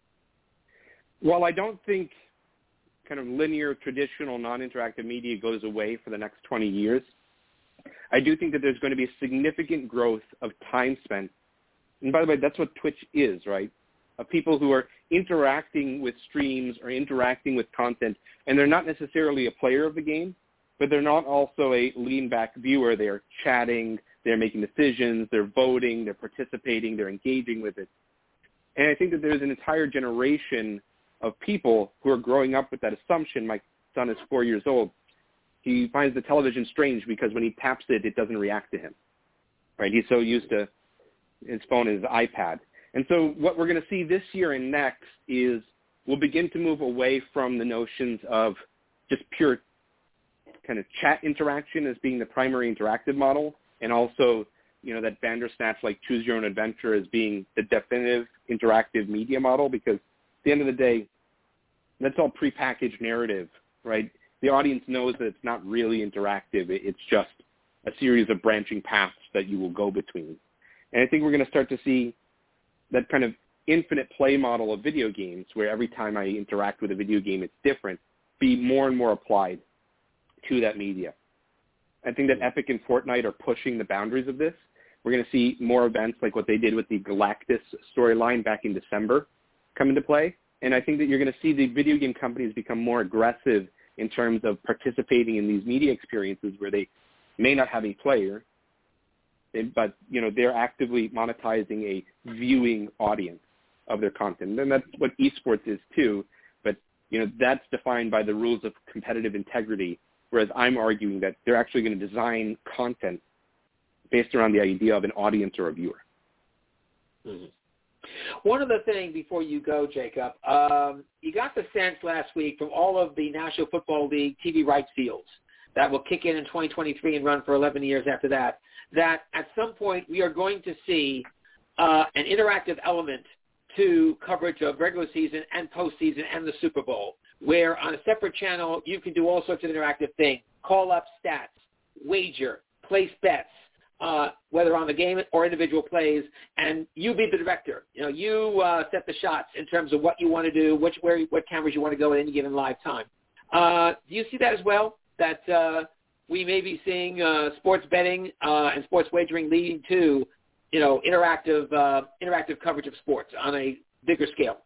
Well, I don't think kind of linear, traditional, non-interactive media goes away for the next twenty years. I do think that there's going to be significant growth of time spent. And by the way, that's what Twitch is, right? Of people who are interacting with streams or interacting with content, and they're not necessarily a player of the game, but they're not also a lean-back viewer. They're chatting, they're making decisions, they're voting, they're participating, they're engaging with it. And I think that there's an entire generation of people who are growing up with that assumption. My son is four years old. He finds the television strange because when he taps it, it doesn't react to him, right? He's so used to his phone and his iPad. And so what we're going to see this year and next is we'll begin to move away from the notions of just pure kind of chat interaction as being the primary interactive model, and also, you know, that Bandersnatch, like choose your own adventure, as being the definitive interactive media model, because at the end of the day, that's all prepackaged narrative, right? The audience knows that it's not really interactive. It's just a series of branching paths that you will go between. And I think we're going to start to see that kind of infinite play model of video games, where every time I interact with a video game, it's different, be more and more applied to that media. I think that Epic and Fortnite are pushing the boundaries of this. We're going to see more events like what they did with the Galactus storyline back in December come into play. And I think that you're going to see the video game companies become more aggressive in terms of participating in these media experiences where they may not have a player, but, you know, they're actively monetizing a viewing audience of their content. And that's what esports is too. But, you know, that's defined by the rules of competitive integrity, whereas I'm arguing that they're actually going to design content based around the idea of an audience or a viewer. Mm-hmm. One other thing before you go, Jacob, um, you got the sense last week from all of the National Football League T V rights deals that will kick in in twenty twenty-three and run for eleven years after that, that at some point we are going to see uh, an interactive element to coverage of regular season and postseason and the Super Bowl, where on a separate channel you can do all sorts of interactive things, call up stats, wager, place bets, uh, whether on the game or individual plays, and you be the director. You know, you uh, set the shots in terms of what you want to do, which where what cameras you want to go at any given live time. Uh, do you see that as well? That uh, we may be seeing uh, sports betting uh, and sports wagering leading to, you know, interactive uh, interactive coverage of sports on a bigger scale.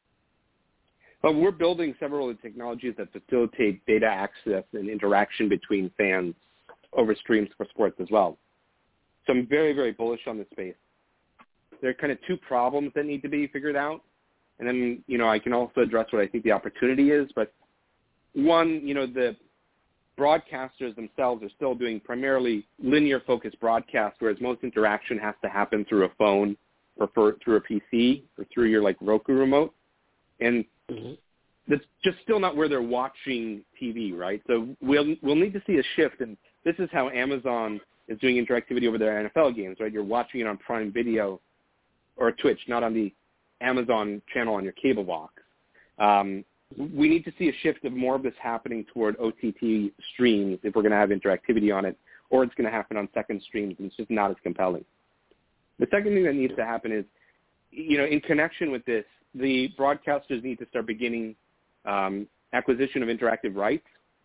Well, we're building several of the technologies that facilitate data access and interaction between fans over streams for sports as well. So I'm very, very bullish on this space. There are kind of two problems that need to be figured out. And then, you know, I can also address what I think the opportunity is. But one, you know, the broadcasters themselves are still doing primarily linear-focused broadcast, whereas most interaction has to happen through a phone or for, through a P C or through your, like, Roku remote. And mm-hmm. that's just still not where they're watching T V, right? So we'll we'll need to see a shift, and this is how Amazon is doing interactivity over their N F L games, right? You're watching it on Prime Video or Twitch, not on the Amazon channel on your cable box. Um, we need to see a shift of more of this happening toward O T T streams if we're going to have interactivity on it, or it's going to happen on second streams, and it's just not as compelling. The second thing that needs to happen is, you know, in connection with this, the broadcasters need to start beginning um, acquisition of interactive rights.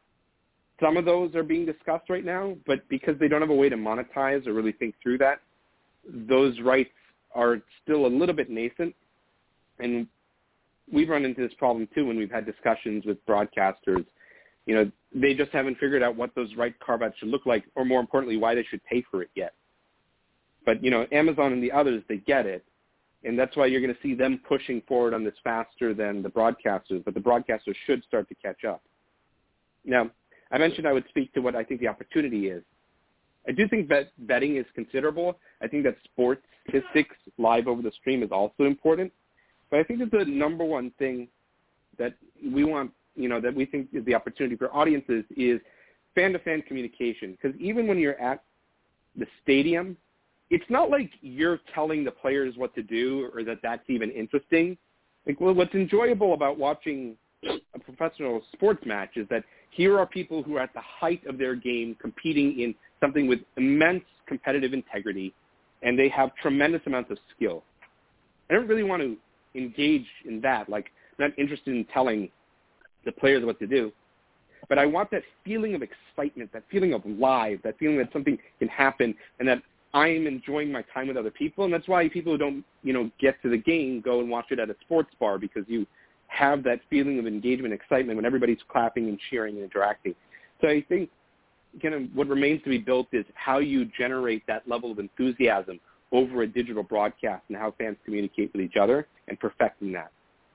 Some of those are being discussed right now, but because they don't have a way to monetize or really think through that, those rights are still a little bit nascent. And we've run into this problem too when we've had discussions with broadcasters. You know, they just haven't figured out what those right carve-outs should look like, or more importantly, why they should pay for it yet. But, you know, Amazon and the others, they get it. And that's why you're going to see them pushing forward on this faster than the broadcasters, but the broadcasters should start to catch up. Now, I mentioned I would speak to what I think the opportunity is. I do think bet betting is considerable. I think that sports statistics live over the stream is also important. But I think that the number one thing that we want, you know, that we think is the opportunity for audiences is fan-to-fan communication. Because even when you're at the stadium, it's not like you're telling the players what to do or that that's even interesting. Like, well, what's enjoyable about watching a professional sports match is that here are people who are at the height of their game competing in something with immense competitive integrity, and they have tremendous amounts of skill. I don't really want to engage in that. Like, I'm not interested in telling the players what to do, but I want that feeling of excitement, that feeling of live, that feeling that something can happen and that I'm enjoying my time with other people. And that's why people who don't, you know, get to the game go and watch it at a sports bar, because you have that feeling of engagement, excitement when everybody's clapping and cheering and interacting. So I think kind of what remains to be built is how you generate that level of enthusiasm over a digital broadcast and how fans communicate with each other and perfecting that.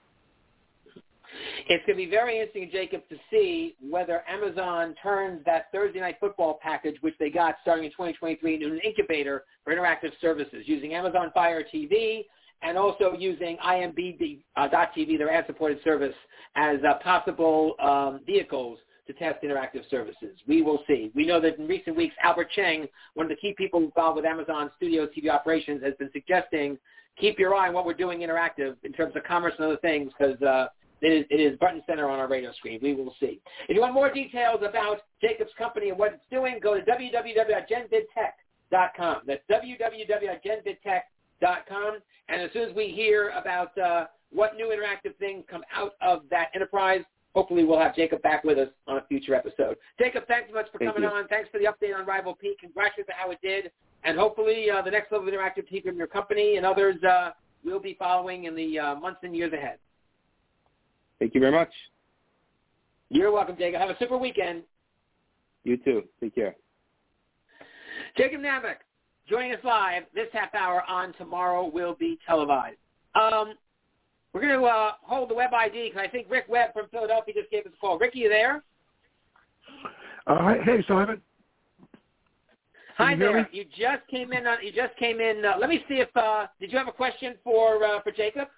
It's going to be very interesting, Jacob, to see whether Amazon turns that Thursday Night Football package, which they got starting in twenty twenty-three, into an incubator for interactive services using Amazon Fire T V and also using I M B dot T V, their ad-supported service, as uh, possible um, vehicles to test interactive services. We will see. We know that in recent weeks, Albert Cheng, one of the key people involved with Amazon Studios T V operations, has been suggesting keep your eye on what we're doing interactive in terms of commerce and other things, because uh, it is, it is front and center on our radar screen. We will see. If you want more details about Jacob's company and what it's doing, go to w w w dot genvid tech dot com. That's w w w dot genvid tech dot com. And as soon as we hear about uh, what new interactive things come out of that enterprise, hopefully we'll have Jacob back with us on a future episode. Jacob, thanks so much for Thank coming you. on. Thanks for the update on Rival Peak. Congratulations on how it did. And hopefully uh, the next level of interactive team from your company and others uh, will be following in the uh, months and years ahead. Thank you very much. You're welcome, Jacob. Have a super weekend. You too. Take care. Jacob Navik joining us live this half hour on Tomorrow Will Be Televised. Um, we're going to uh, hold the web I D because I think Rick Webb from Philadelphia just gave us a call. Rick, are you there? Uh, hey, Simon. Hi you hear there. me? You just came in. Uh, you just came in. Uh, let me see if uh, did you have a question for uh, for Jacob?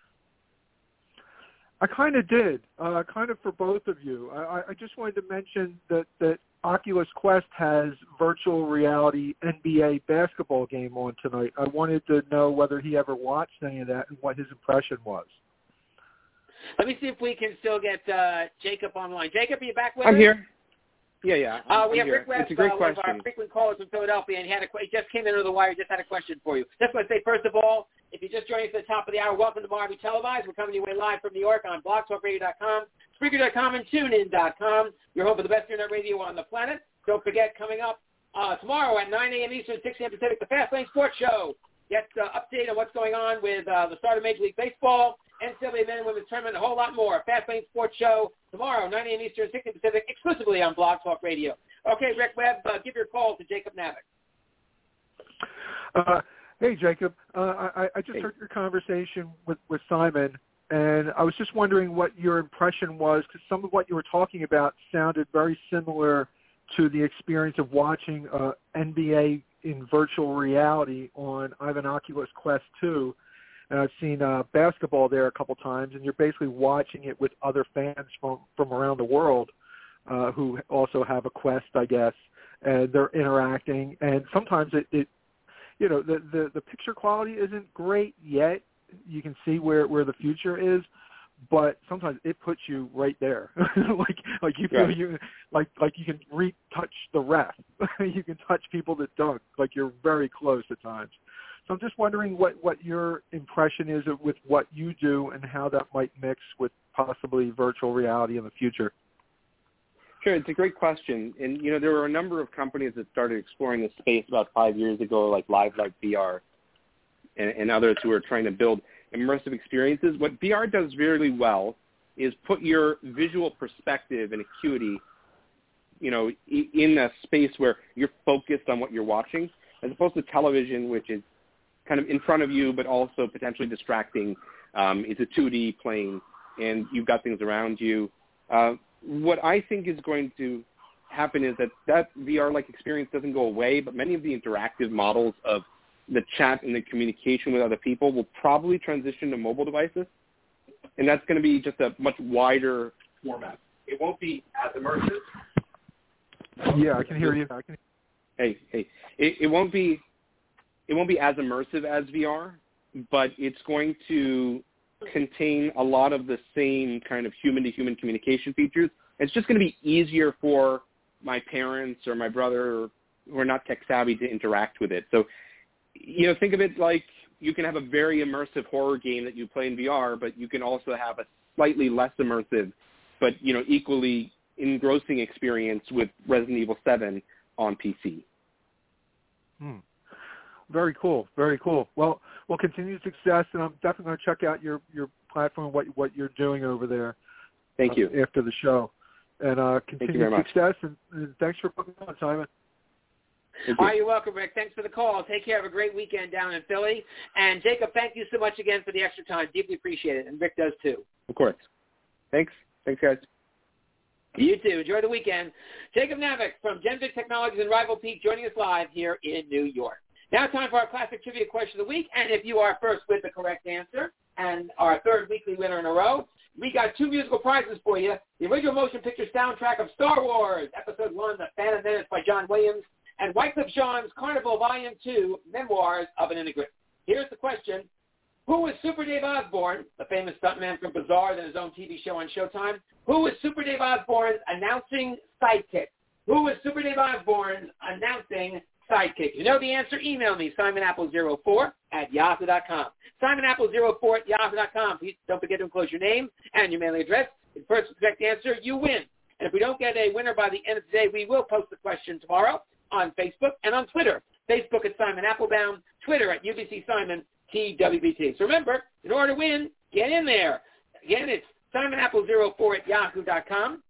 I kind of did, uh, kind of for both of you. I, I just wanted to mention that, that Oculus Quest has virtual reality N B A basketball game on tonight. I wanted to know whether he ever watched any of that and what his impression was. Let me see if we can still get uh, Jacob online. Jacob, are you back with us? I'm here. Yeah, yeah. I'm, Uh, we I'm have here. Rick Webb, It's a great uh, one of question. our frequent callers from Philadelphia, and he had a, he just came in under the wire. Just had a question for you. Just want to say, first of all, if you're just joining us at the top of the hour, welcome to Tomorrow Will Be Televised. We're coming to you live from New York on blog talk radio dot com, Spreaker dot com, and tune in dot com. Your home for the best internet radio on the planet. Don't forget, coming up uh, tomorrow at nine a.m. Eastern, six a.m. Pacific, the Fast Lane Sports Show. Get uh, update on what's going on with uh, the start of Major League Baseball, N C double A Men and Women's Tournament, and a whole lot more. Fast Lane Sports Show tomorrow, nine a.m. Eastern, six a.m. Pacific, exclusively on Blog Talk Radio. Okay, Rick Webb, uh, give your call to Jacob Navik. Uh, hey, Jacob. Uh, I, I just Hey. heard your conversation with, with Simon, and I was just wondering what your impression was, because some of what you were talking about sounded very similar to the experience of watching uh, N B A in virtual reality on I have an Oculus Quest two, and I've seen uh, basketball there a couple times, and you're basically watching it with other fans from, from around the world uh, who also have a Quest, I guess, and they're interacting, and sometimes it, it you know, the, the, the picture quality isn't great yet. You can see where, where the future is, but sometimes it puts you right there. like like you feel Right. you like like you can retouch the ref. You can touch people that dunk. Like you're very close at times. So I'm just wondering what, what your impression is of, with what you do and how that might mix with possibly virtual reality in the future. Sure, it's a great question. And, you know, there were a number of companies that started exploring this space about five years ago, like Live Like V R and, and others who are trying to build immersive experiences. What V R does really well is put your visual perspective and acuity, you know, in a space where you're focused on what you're watching, as opposed to television, which is kind of in front of you but also potentially distracting. Um, it's a two D plane, and you've got things around you. Uh, what I think is going to happen is that that V R-like experience doesn't go away, but many of the interactive models of the chat and the communication with other people will probably transition to mobile devices, and that's going to be just a much wider format. It won't be as immersive. Yeah, I can hear you. I can... Hey, hey, it, it won't be, it won't be as immersive as V R, but it's going to contain a lot of the same kind of human-to-human communication features. It's just going to be easier for my parents or my brother who are not tech-savvy to interact with it. So, you know, think of it like you can have a very immersive horror game that you play in V R, but you can also have a slightly less immersive but, you know, equally engrossing experience with Resident Evil seven on P C. Hmm. Very cool. Very cool. Well, well, continued success, and I'm definitely going to check out your, your platform, what what you're doing over there. Thank you. Uh, after the show, and uh, Thank you continued very much. success, and, and thanks for putting on, Simon. Thank All you. right, you're welcome, Rick. Thanks for the call. Take care. Have a great weekend down in Philly. And Jacob, thank you so much again for the extra time. Deeply appreciate it. And Rick does too. Of course. Thanks. Thanks, guys. You too. Enjoy the weekend. Jacob Navik from Genvid Technologies and Rival Peak joining us live here in New York. Now time for our classic trivia question of the week. And if you are first with the correct answer and our third weekly winner in a row, we got two musical prizes for you. The original motion picture soundtrack of Star Wars, Episode one, The Phantom Menace by John Williams, and Wycliffe Jean's Carnival Volume two, Memoirs of an Immigrant. Here's the question. Who was Super Dave Osborne, the famous stuntman from Bizarre and his own T V show on Showtime? Who was Super Dave Osborne's announcing sidekick? Who was Super Dave Osborne's announcing sidekick? You know the answer. Email me, simon apple zero four at yahoo dot com. simon apple zero four at yahoo dot com. Please don't forget to enclose your name and your mailing address. If first correct answer, you win. And if we don't get a winner by the end of the day, we will post the question tomorrow on Facebook and on Twitter. Facebook at Simon Applebaum, Twitter at U B C Simon T W B T. So remember, in order to win, get in there. Again, it's simon apple zero four at yahoo dot com.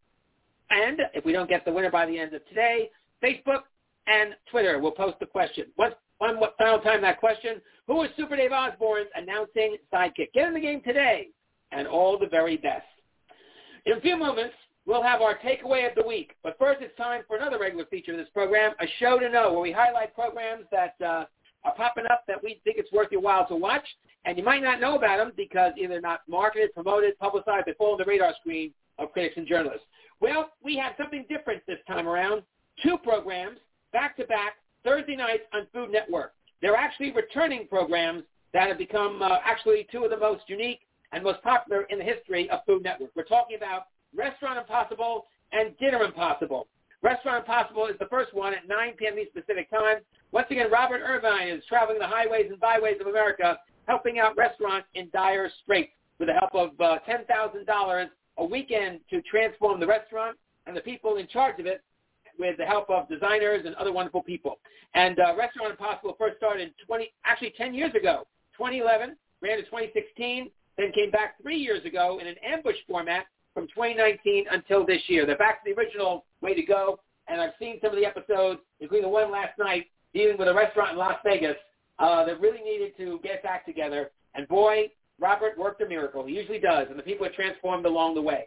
And if we don't get the winner by the end of today, Facebook and Twitter will post the question. One, one final time that question, who is Super Dave Osborne's announcing sidekick? Get in the game today, and all the very best. In a few moments, we'll have our takeaway of the week. But first, it's time for another regular feature of this program, A Show to Know, where we highlight programs that uh, are popping up that we think it's worth your while to watch. And you might not know about them because either not marketed, promoted, publicized, they fall on the radar screen of critics and journalists. Well, we have something different this time around. Two programs, back-to-back, Thursday nights on Food Network. They're actually returning programs that have become uh, actually two of the most unique and most popular in the history of Food Network. We're talking about Restaurant Impossible and Dinner Impossible. Restaurant Impossible is the first one at nine p.m. East Pacific Time. Once again, Robert Irvine is traveling the highways and byways of America, helping out restaurants in dire straits with the help of uh, ten thousand dollars a weekend to transform the restaurant and the people in charge of it with the help of designers and other wonderful people. And uh, Restaurant Impossible first started in twenty, actually ten years ago, twenty eleven, ran to twenty sixteen, then came back three years ago in an ambush format from twenty nineteen until this year. They're back to the original way to go, and I've seen some of the episodes, including the one last night dealing with a restaurant in Las Vegas uh, that really needed to get back together. And boy, Robert worked a miracle. He usually does, and the people are transformed along the way.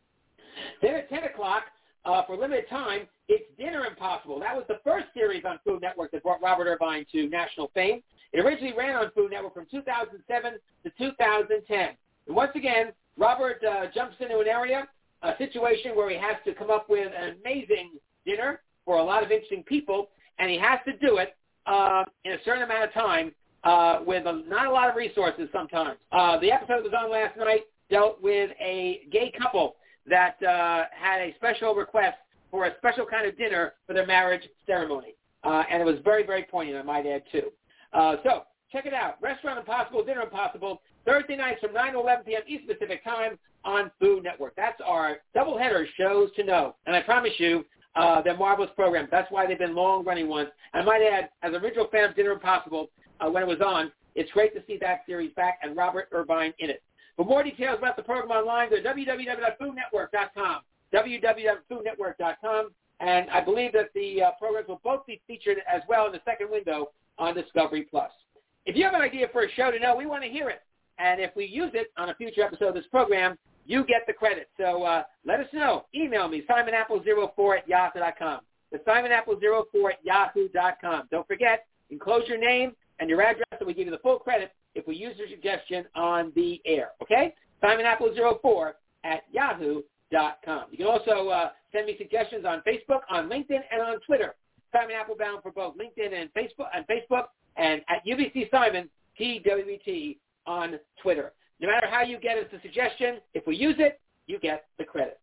Then at ten o'clock, uh, for limited time, it's Dinner Impossible. That was the first series on Food Network that brought Robert Irvine to national fame. It originally ran on Food Network from two thousand seven to two thousand ten. And once again, Robert uh, jumps into an area, a situation where he has to come up with an amazing dinner for a lot of interesting people, and he has to do it uh, in a certain amount of time uh, with a, not a lot of resources sometimes. Uh, the episode that was on last night dealt with a gay couple that uh, had a special request for a special kind of dinner for their marriage ceremony. Uh, and it was very, very poignant, I might add, too. Uh, so check it out. Restaurant Impossible, Dinner Impossible, Thursday nights from nine to eleven p.m. East Pacific Time on Food Network. That's our doubleheader shows to know. And I promise you, uh, they're marvelous programs. That's why they've been long-running ones. And I might add, as an original fan of Dinner Impossible, uh, when it was on, it's great to see that series back and Robert Irvine in it. For more details about the program online, go to w w w dot food network dot com, w w w dot food network dot com, and I believe that the uh, programs will both be featured as well in the second window on Discovery Plus. If you have an idea for a show to know, we want to hear it. And if we use it on a future episode of this program, you get the credit. So uh, let us know. Email me, simon apple zero four at yahoo dot com. That's simon apple zero four at yahoo dot com. Don't forget, enclose your name and your address, and we give you the full credit if we use your suggestion on the air. Okay? simon apple zero four at yahoo dot com. You can also uh, send me suggestions on Facebook, on LinkedIn, and on Twitter. Simon Applebaum for both LinkedIn and Facebook, and Facebook, and at U B C Simon T W B T on Twitter. No matter how you get us a suggestion, if we use it, you get the credit.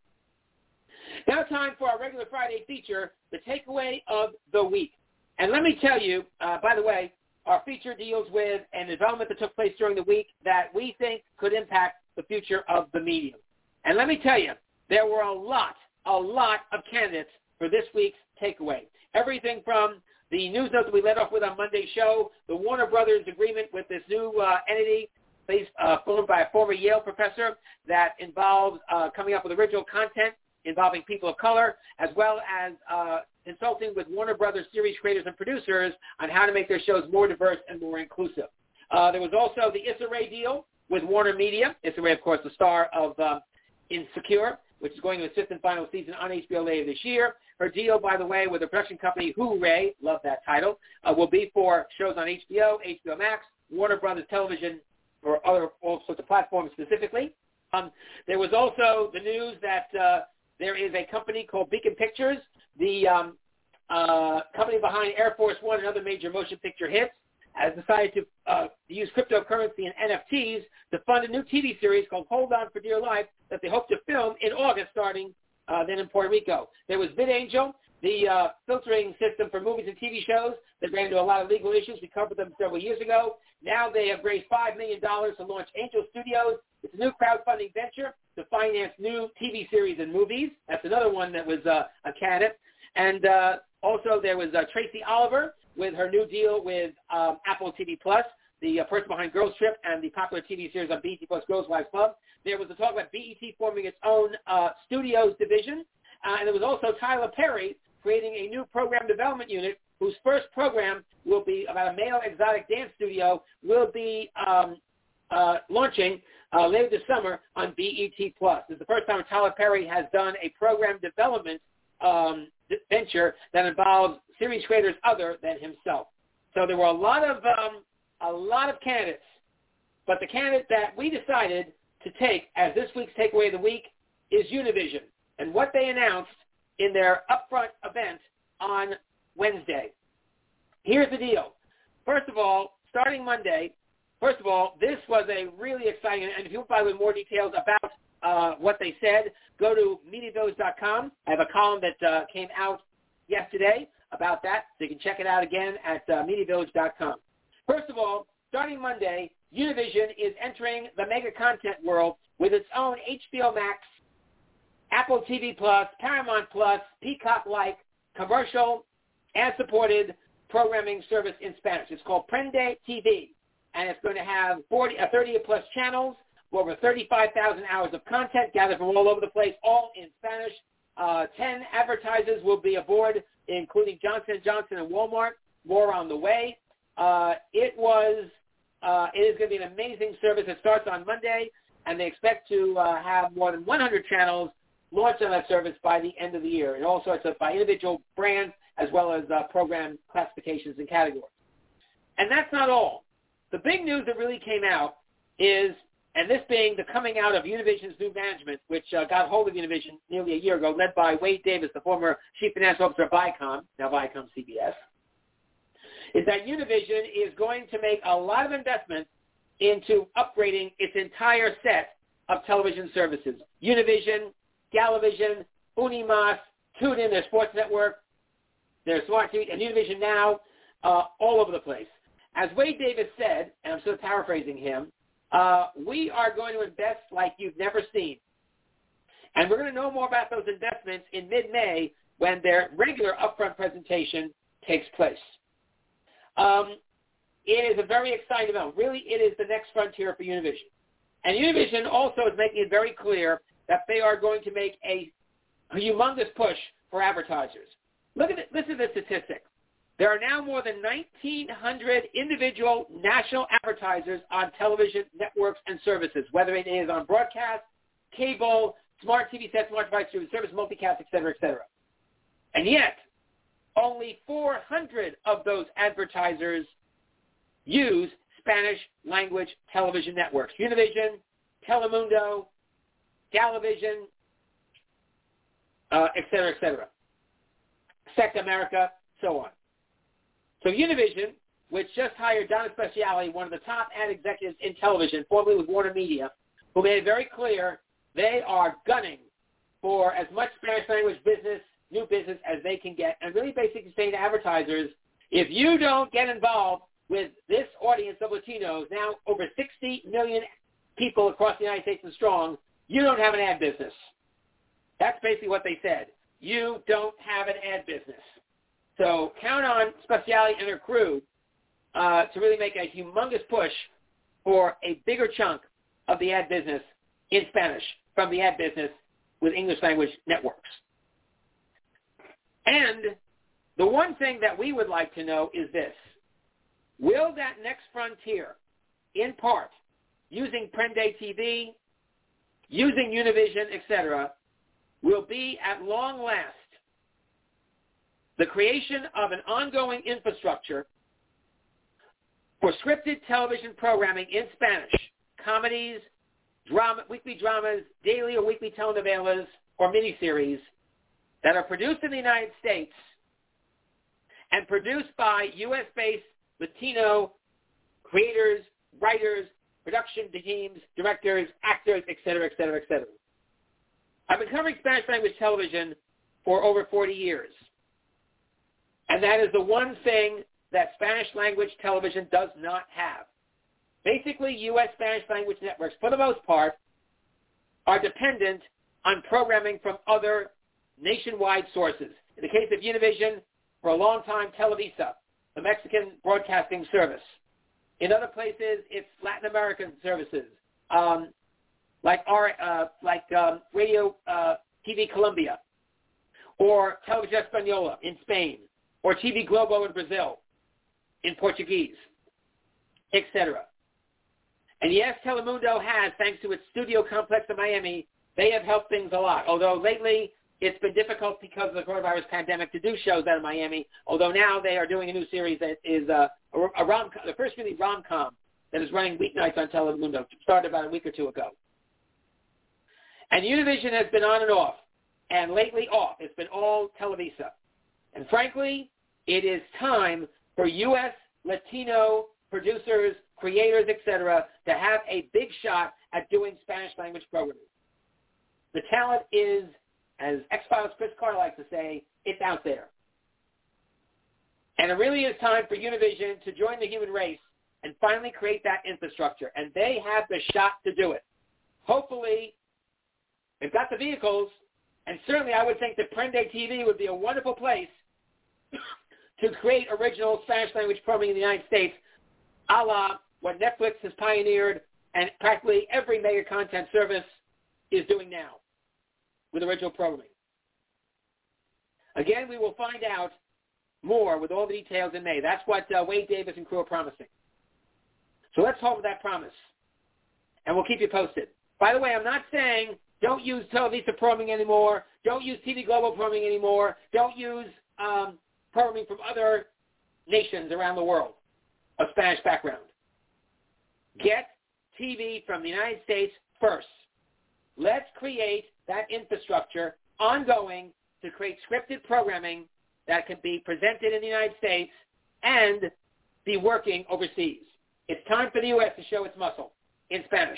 Now time for our regular Friday feature, the takeaway of the week. And let me tell you, uh, by the way, our feature deals with an development that took place during the week that we think could impact the future of the medium. And let me tell you, there were a lot, a lot of candidates for this week's takeaway. Everything from the news note that we led off with on Monday's show, the Warner Brothers agreement with this new uh, entity based, uh, formed by a former Yale professor that involves uh, coming up with original content involving people of color, as well as uh, consulting with Warner Brothers series creators and producers on how to make their shows more diverse and more inclusive. Uh, there was also the Issa Rae deal with Warner Media. Issa Rae, of course, the star of uh, Insecure. which is going to its fifth and final season on H B O later this year. Her deal, by the way, with the production company Hooray, love that title, uh, will be for shows on H B O, H B O Max, Warner Brothers Television, or other all sorts of platforms specifically. Um, there was also the news that uh, there is a company called Beacon Pictures, the um, uh, company behind Air Force One and other major motion picture hits, has decided to uh, use cryptocurrency and N F Ts to fund a new T V series called Hold On for Dear Life that they hope to film in August starting uh, then in Puerto Rico. There was VidAngel, the uh, filtering system for movies and T V shows that ran into a lot of legal issues. We covered them several years ago. Now they have raised five million dollars to launch Angel Studios. It's a new crowdfunding venture to finance new T V series and movies. That's another one that was uh, a candidate. And uh, also there was uh, Tracy Oliver with her new deal with um, Apple T V Plus, the uh, person behind Girls Trip and the popular T V series on B E T Plus, Girls Wives Club. There was a talk about B E T forming its own uh, studios division. Uh, and there was also Tyler Perry creating a new program development unit whose first program will be about a male exotic dance studio, will be um, uh, launching uh, later this summer on B E T Plus. This is the first time Tyler Perry has done a program development um, venture that involves series creators other than himself. So there were a lot of um, a lot of candidates, but the candidate that we decided to take as this week's takeaway of the week is Univision, and what they announced in their upfront event on Wednesday. Here's the deal. First of all, starting Monday, first of all, this was a really exciting, and if you want to find more details about uh, what they said, go to media village dot com. I have a column that uh, came out yesterday about that, so you can check it out again at uh, media village dot com. First of all, starting Monday, Univision is entering the mega content world with its own H B O Max, Apple T V Plus, Paramount Plus, Peacock-like, commercial, and supported programming service in Spanish. It's called Prende T V, and it's going to have forty, uh, thirty-plus channels, over thirty-five thousand hours of content gathered from all over the place, all in Spanish. Uh, ten advertisers will be aboard, including Johnson and Johnson and Walmart. More on the way. Uh, it was, uh, it is going to be an amazing service. It starts on Monday, and they expect to uh, have more than one hundred channels launched on that service by the end of the year, and all sorts of by individual brands as well as uh, program classifications and categories. And that's not all. The big news that really came out is, and this being the coming out of Univision's new management, which uh, got hold of Univision nearly a year ago, led by Wade Davis, the former chief financial officer of Viacom, now Viacom C B S, is that Univision is going to make a lot of investments into upgrading its entire set of television services. Univision, Galavision, Unimas, TuneIn, their sports network, their smart T V, and Univision Now, uh, all over the place. As Wade Davis said, and I'm still paraphrasing him, uh, we are going to invest like you've never seen. And we're going to know more about those investments in mid-May when their regular upfront presentation takes place. Um, it is a very exciting event. Really, it is the next frontier for Univision. And Univision also is making it very clear that they are going to make a, a humongous push for advertisers. Look at it. Listen to the statistics. There are now more than nineteen hundred individual national advertisers on television networks and services, whether it is on broadcast, cable, smart T V sets, smart device service, multicast, et cetera, et cetera. And yet, only four hundred of those advertisers use Spanish language television networks. Univision, Telemundo, Galavision, uh, et cetera, et cetera. Sect America, so on. So Univision, which just hired Donna Speciale, one of the top ad executives in television, formerly with Warner Media, who made it very clear they are gunning for as much Spanish language business, new business as they can get, and really basically saying to advertisers, if you don't get involved with this audience of Latinos, now over sixty million people across the United States and strong, you don't have an ad business. That's basically what they said. You don't have an ad business. So count on Speciale and her crew uh, to really make a humongous push for a bigger chunk of the ad business in Spanish from the ad business with English language networks. And the one thing that we would like to know is this. Will that next frontier, in part, using Prende T V, using Univision, et cetera, will be, at long last, the creation of an ongoing infrastructure for scripted television programming in Spanish, comedies, drama, weekly dramas, daily or weekly telenovelas, or miniseries that are produced in the United States and produced by U S-based Latino creators, writers, production teams, directors, actors, et cetera, et cetera, et cetera. I've been covering Spanish language television for over forty years. And that is the one thing that Spanish language television does not have. Basically, U S Spanish language networks, for the most part, are dependent on programming from other nationwide sources. In the case of Univision, for a long time, Televisa, the Mexican broadcasting service. In other places, it's Latin American services, um, like our, uh, like um, Radio uh, T V Colombia, or Televisa Española in Spain, or T V Globo in Brazil, in Portuguese, et cetera. And yes, Telemundo has, thanks to its studio complex in Miami, they have helped things a lot. Although lately it's been difficult because of the coronavirus pandemic to do shows out of Miami. Although now they are doing a new series that is uh, a, a rom, the first really rom-com that is running weeknights on Telemundo. Started about a week or two ago. And Univision has been on and off, and lately off. It's been all Televisa. And frankly, it is time for U S Latino producers, creators, et cetera, to have a big shot at doing Spanish language programming. The talent is, as X-Files Chris Carr likes to say, it's out there. And it really is time for Univision to join the human race and finally create that infrastructure. And they have the shot to do it. Hopefully, they've got the vehicles, and certainly I would think that Prende T V would be a wonderful place to create original Spanish language programming in the United States, a la what Netflix has pioneered and practically every mega content service is doing now with original programming. Again, we will find out more with all the details in May. That's what uh, Wade Davis and crew are promising. So let's hold that promise, and we'll keep you posted. By the way, I'm not saying don't use Televisa programming anymore, don't use T V Global programming anymore, don't use um, programming from other nations around the world of Spanish background. Get T V from the United States first. Let's create that infrastructure ongoing to create scripted programming that can be presented in the United States and be working overseas. It's time for the U S to show its muscle in Spanish.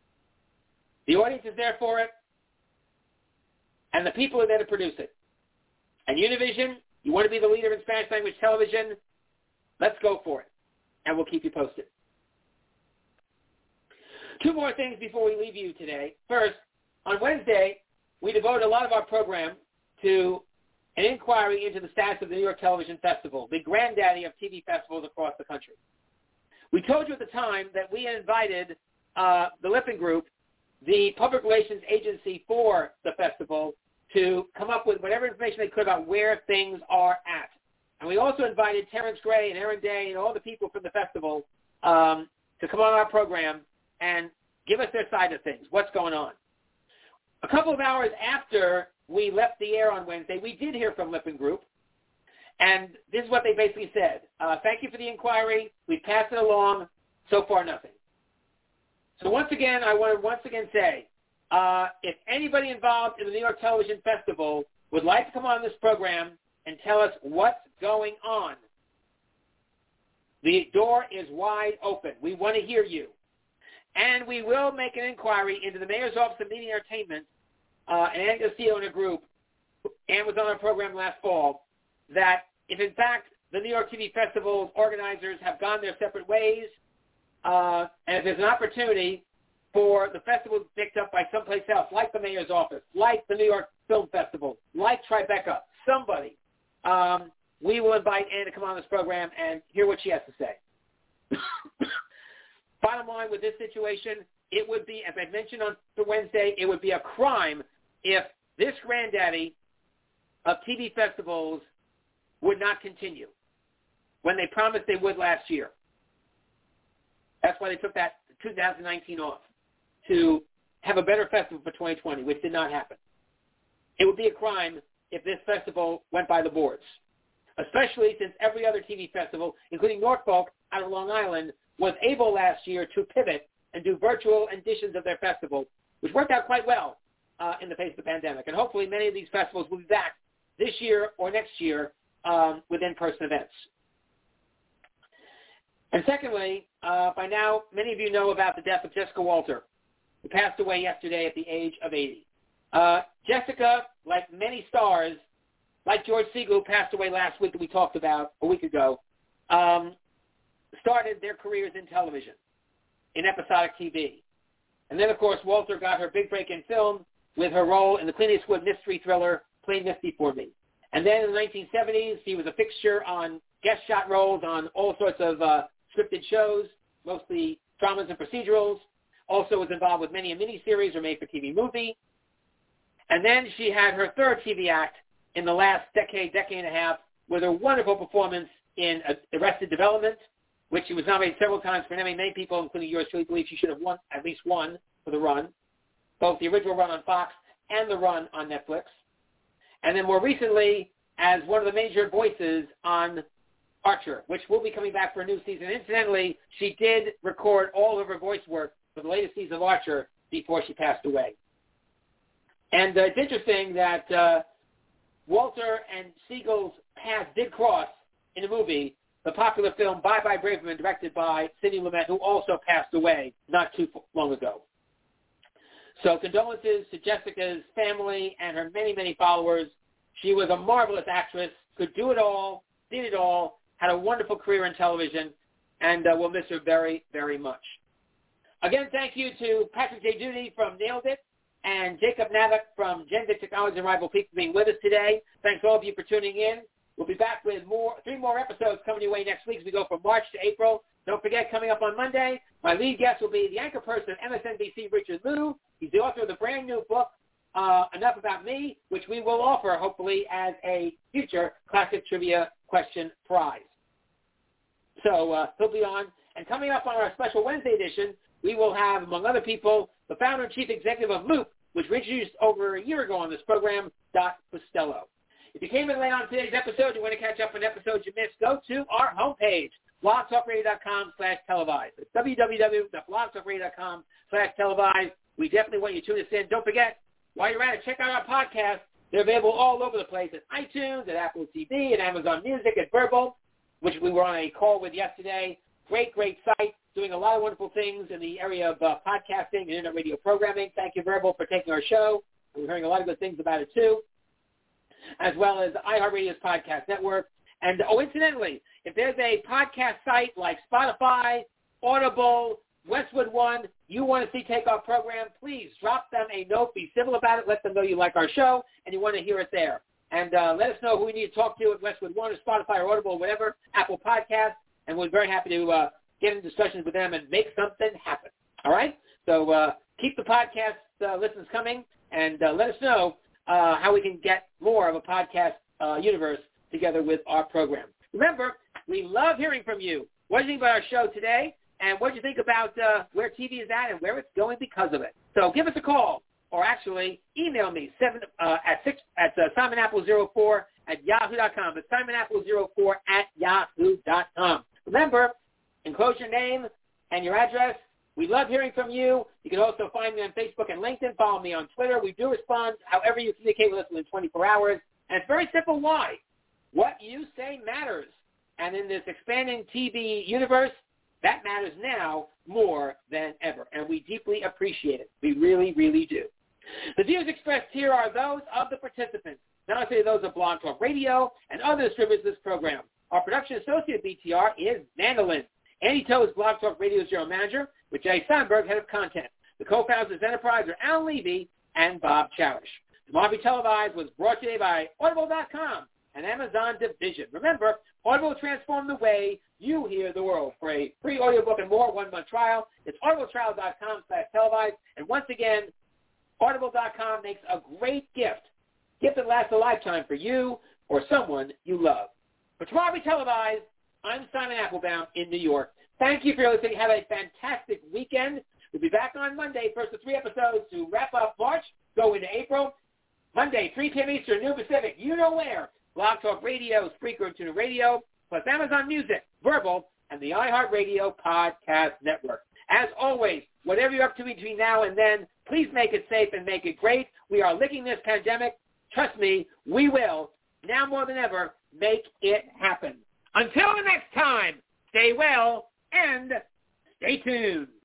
The audience is there for it, and the people are there to produce it. And Univision, you want to be the leader in Spanish language television, let's go for it, and we'll keep you posted. Two more things before we leave you today. First, on Wednesday, we devoted a lot of our program to an inquiry into the status of the New York Television Festival, the granddaddy of T V festivals across the country. We told you at the time that we had invited uh, the Lippin Group, the public relations agency for the festival, to come up with whatever information they could about where things are at. And we also invited Terrence Gray and Aaron Day and all the people from the festival um, to come on our program and give us their side of things, what's going on. A couple of hours after we left the air on Wednesday, we did hear from Lippin Group, and this is what they basically said. Uh, thank you for the inquiry. We passed it along. So far, nothing. So once again, I want to once again say, uh, if anybody involved in the New York Television Festival would like to come on this program and tell us what's going on, the door is wide open. We want to hear you. And we will make an inquiry into the Mayor's Office of Media and Entertainment, uh, and Ann Castillo and a group, and was on our program last fall, that if in fact the New York T V Festival's organizers have gone their separate ways, uh, and if there's an opportunity for the festival to be picked up by someplace else, like the Mayor's Office, like the New York Film Festival, like Tribeca, somebody, um, we will invite Ann to come on this program and hear what she has to say. Bottom line with this situation, it would be, as I mentioned on Wednesday, it would be a crime if this granddaddy of T V festivals would not continue when they promised they would last year. That's why they took that two thousand nineteen off, to have a better festival for twenty twenty, which did not happen. it would be a crime if this festival went by the boards, especially since every other T V festival, including Norfolk out of Long Island, was able last year to pivot and do virtual editions of their festival, which worked out quite well uh, in the face of the pandemic. And hopefully many of these festivals will be back this year or next year um, with in-person events. And secondly, uh, by now, many of you know about the death of Jessica Walter, who passed away yesterday at the age of eighty. Uh, Jessica, like many stars, like George Segal, who passed away last week that we talked about a week ago, um, started their careers in television, in episodic T V. And then, of course, Walter got her big break in film with her role in the Clint Eastwood mystery thriller, Play Misty for Me. And then in the nineteen seventies, she was a fixture on guest shot roles on all sorts of uh, scripted shows, mostly dramas and procedurals. Also was involved with many a miniseries or made-for-T V movie. And then she had her third T V act in the last decade, decade and a half, with her wonderful performance in Arrested Development, which she was nominated several times for an Emmy. Many people, including yours truly, believe she should have won at least one for the run, both the original run on Fox and the run on Netflix. And then more recently, as one of the major voices on Archer, which will be coming back for a new season. Incidentally, she did record all of her voice work for the latest season of Archer before she passed away. And uh, it's interesting that uh, Walter and Segal's paths did cross in a movie, the popular film Bye Bye Braverman, directed by Sidney Lumet, who also passed away not too long ago. So condolences to Jessica's family and her many, many followers. She was a marvelous actress, could do it all, did it all, had a wonderful career in television, and uh, we'll miss her very, very much. Again, thank you to Patrick J. Duty from Nailed It and Jacob Navik from Genvic Technology and Rival Peak for being with us today. Thanks all of you for tuning in. We'll be back with more, three more episodes coming your way next week as we go from March to April. Don't forget, coming up on Monday, my lead guest will be the anchor person of M S N B C, Richard Liu. He's the author of the brand new book, uh, Enough About Me, which we will offer, hopefully, as a future Classic Trivia Question Prize. So uh, he'll be on. And coming up on our special Wednesday edition, we will have, among other people, the founder and chief executive of Loop, which we introduced over a year ago on this program, Doc Costello. If you came in late on today's episode, you want to catch up on episodes you missed, go to our homepage, blogtalkradio.com slash televised. It's www.blogtalkradio.com slash televised. We definitely want you to tune us in. Don't forget, while you're at it, check out our podcasts. They're available all over the place at iTunes, at Apple T V, at Amazon Music, at Verbal, which we were on a call with yesterday. Great, great site, doing a lot of wonderful things in the area of uh, podcasting and internet radio programming. Thank you, Verbal, for taking our show. We're hearing a lot of good things about it, too, as well as iHeartRadio's podcast network. And, oh, incidentally, if there's a podcast site like Spotify, Audible, Westwood One, you want to see take our program, please drop them a note. Be civil about it. Let them know you like our show and you want to hear it there. And uh, let us know who we need to talk to at Westwood One or Spotify or Audible or whatever, Apple Podcasts, and we're very happy to uh, get in discussions with them and make something happen. All right? So uh, keep the podcast uh, listens coming, and uh, let us know uh, how we can get more of a podcast uh, universe together with our program. Remember, we love hearing from you. What do you think about our show today? And what do you think about uh, where T V is at and where it's going because of it? So give us a call, or actually email me seven, uh, at six at uh, Simon Apple zero four at yahoo dot com. It's Simon Apple zero four at yahoo dot com. Remember, enclose your name and your address. We love hearing from you. You can also find me on Facebook and LinkedIn. Follow me on Twitter. We do respond however you communicate with us within twenty-four hours. And it's very simple why. What you say matters. And in this expanding T V universe, that matters now more than ever. And we deeply appreciate it. We really, really do. The views expressed here are those of the participants, not necessarily those of Blog Talk Radio and other distributors of this program. Our production associate at B T R is Mandolin. Andy Toe is Blog Talk Radio's general manager, with Jay Steinberg, head of content. The co-founders of this enterprise are Alan Levy and Bob Cherish. Tomorrow Be Televised was brought to you by Audible dot com and Amazon Division. Remember, Audible will transform the way you hear the world. For a free audiobook and more one-month trial, it's audibletrial.com slash televised. And once again, Audible dot com makes a great gift. Gift that lasts a lifetime for you or someone you love. For Tomorrow Be Televised, I'm Simon Applebaum in New York. Thank you for listening. Have a fantastic weekend. We'll be back on Monday, first of three episodes to wrap up March, go into April. Monday, three p.m. Eastern, noon Pacific, you know where. Blog Talk Radio, Spreaker, and TuneIn Radio, plus Amazon Music, Verbal, and the iHeartRadio Podcast Network. As always, whatever you're up to between now and then, please make it safe and make it great. We are licking this pandemic. Trust me, we will, now more than ever, make it happen. Until the next time, stay well and stay tuned.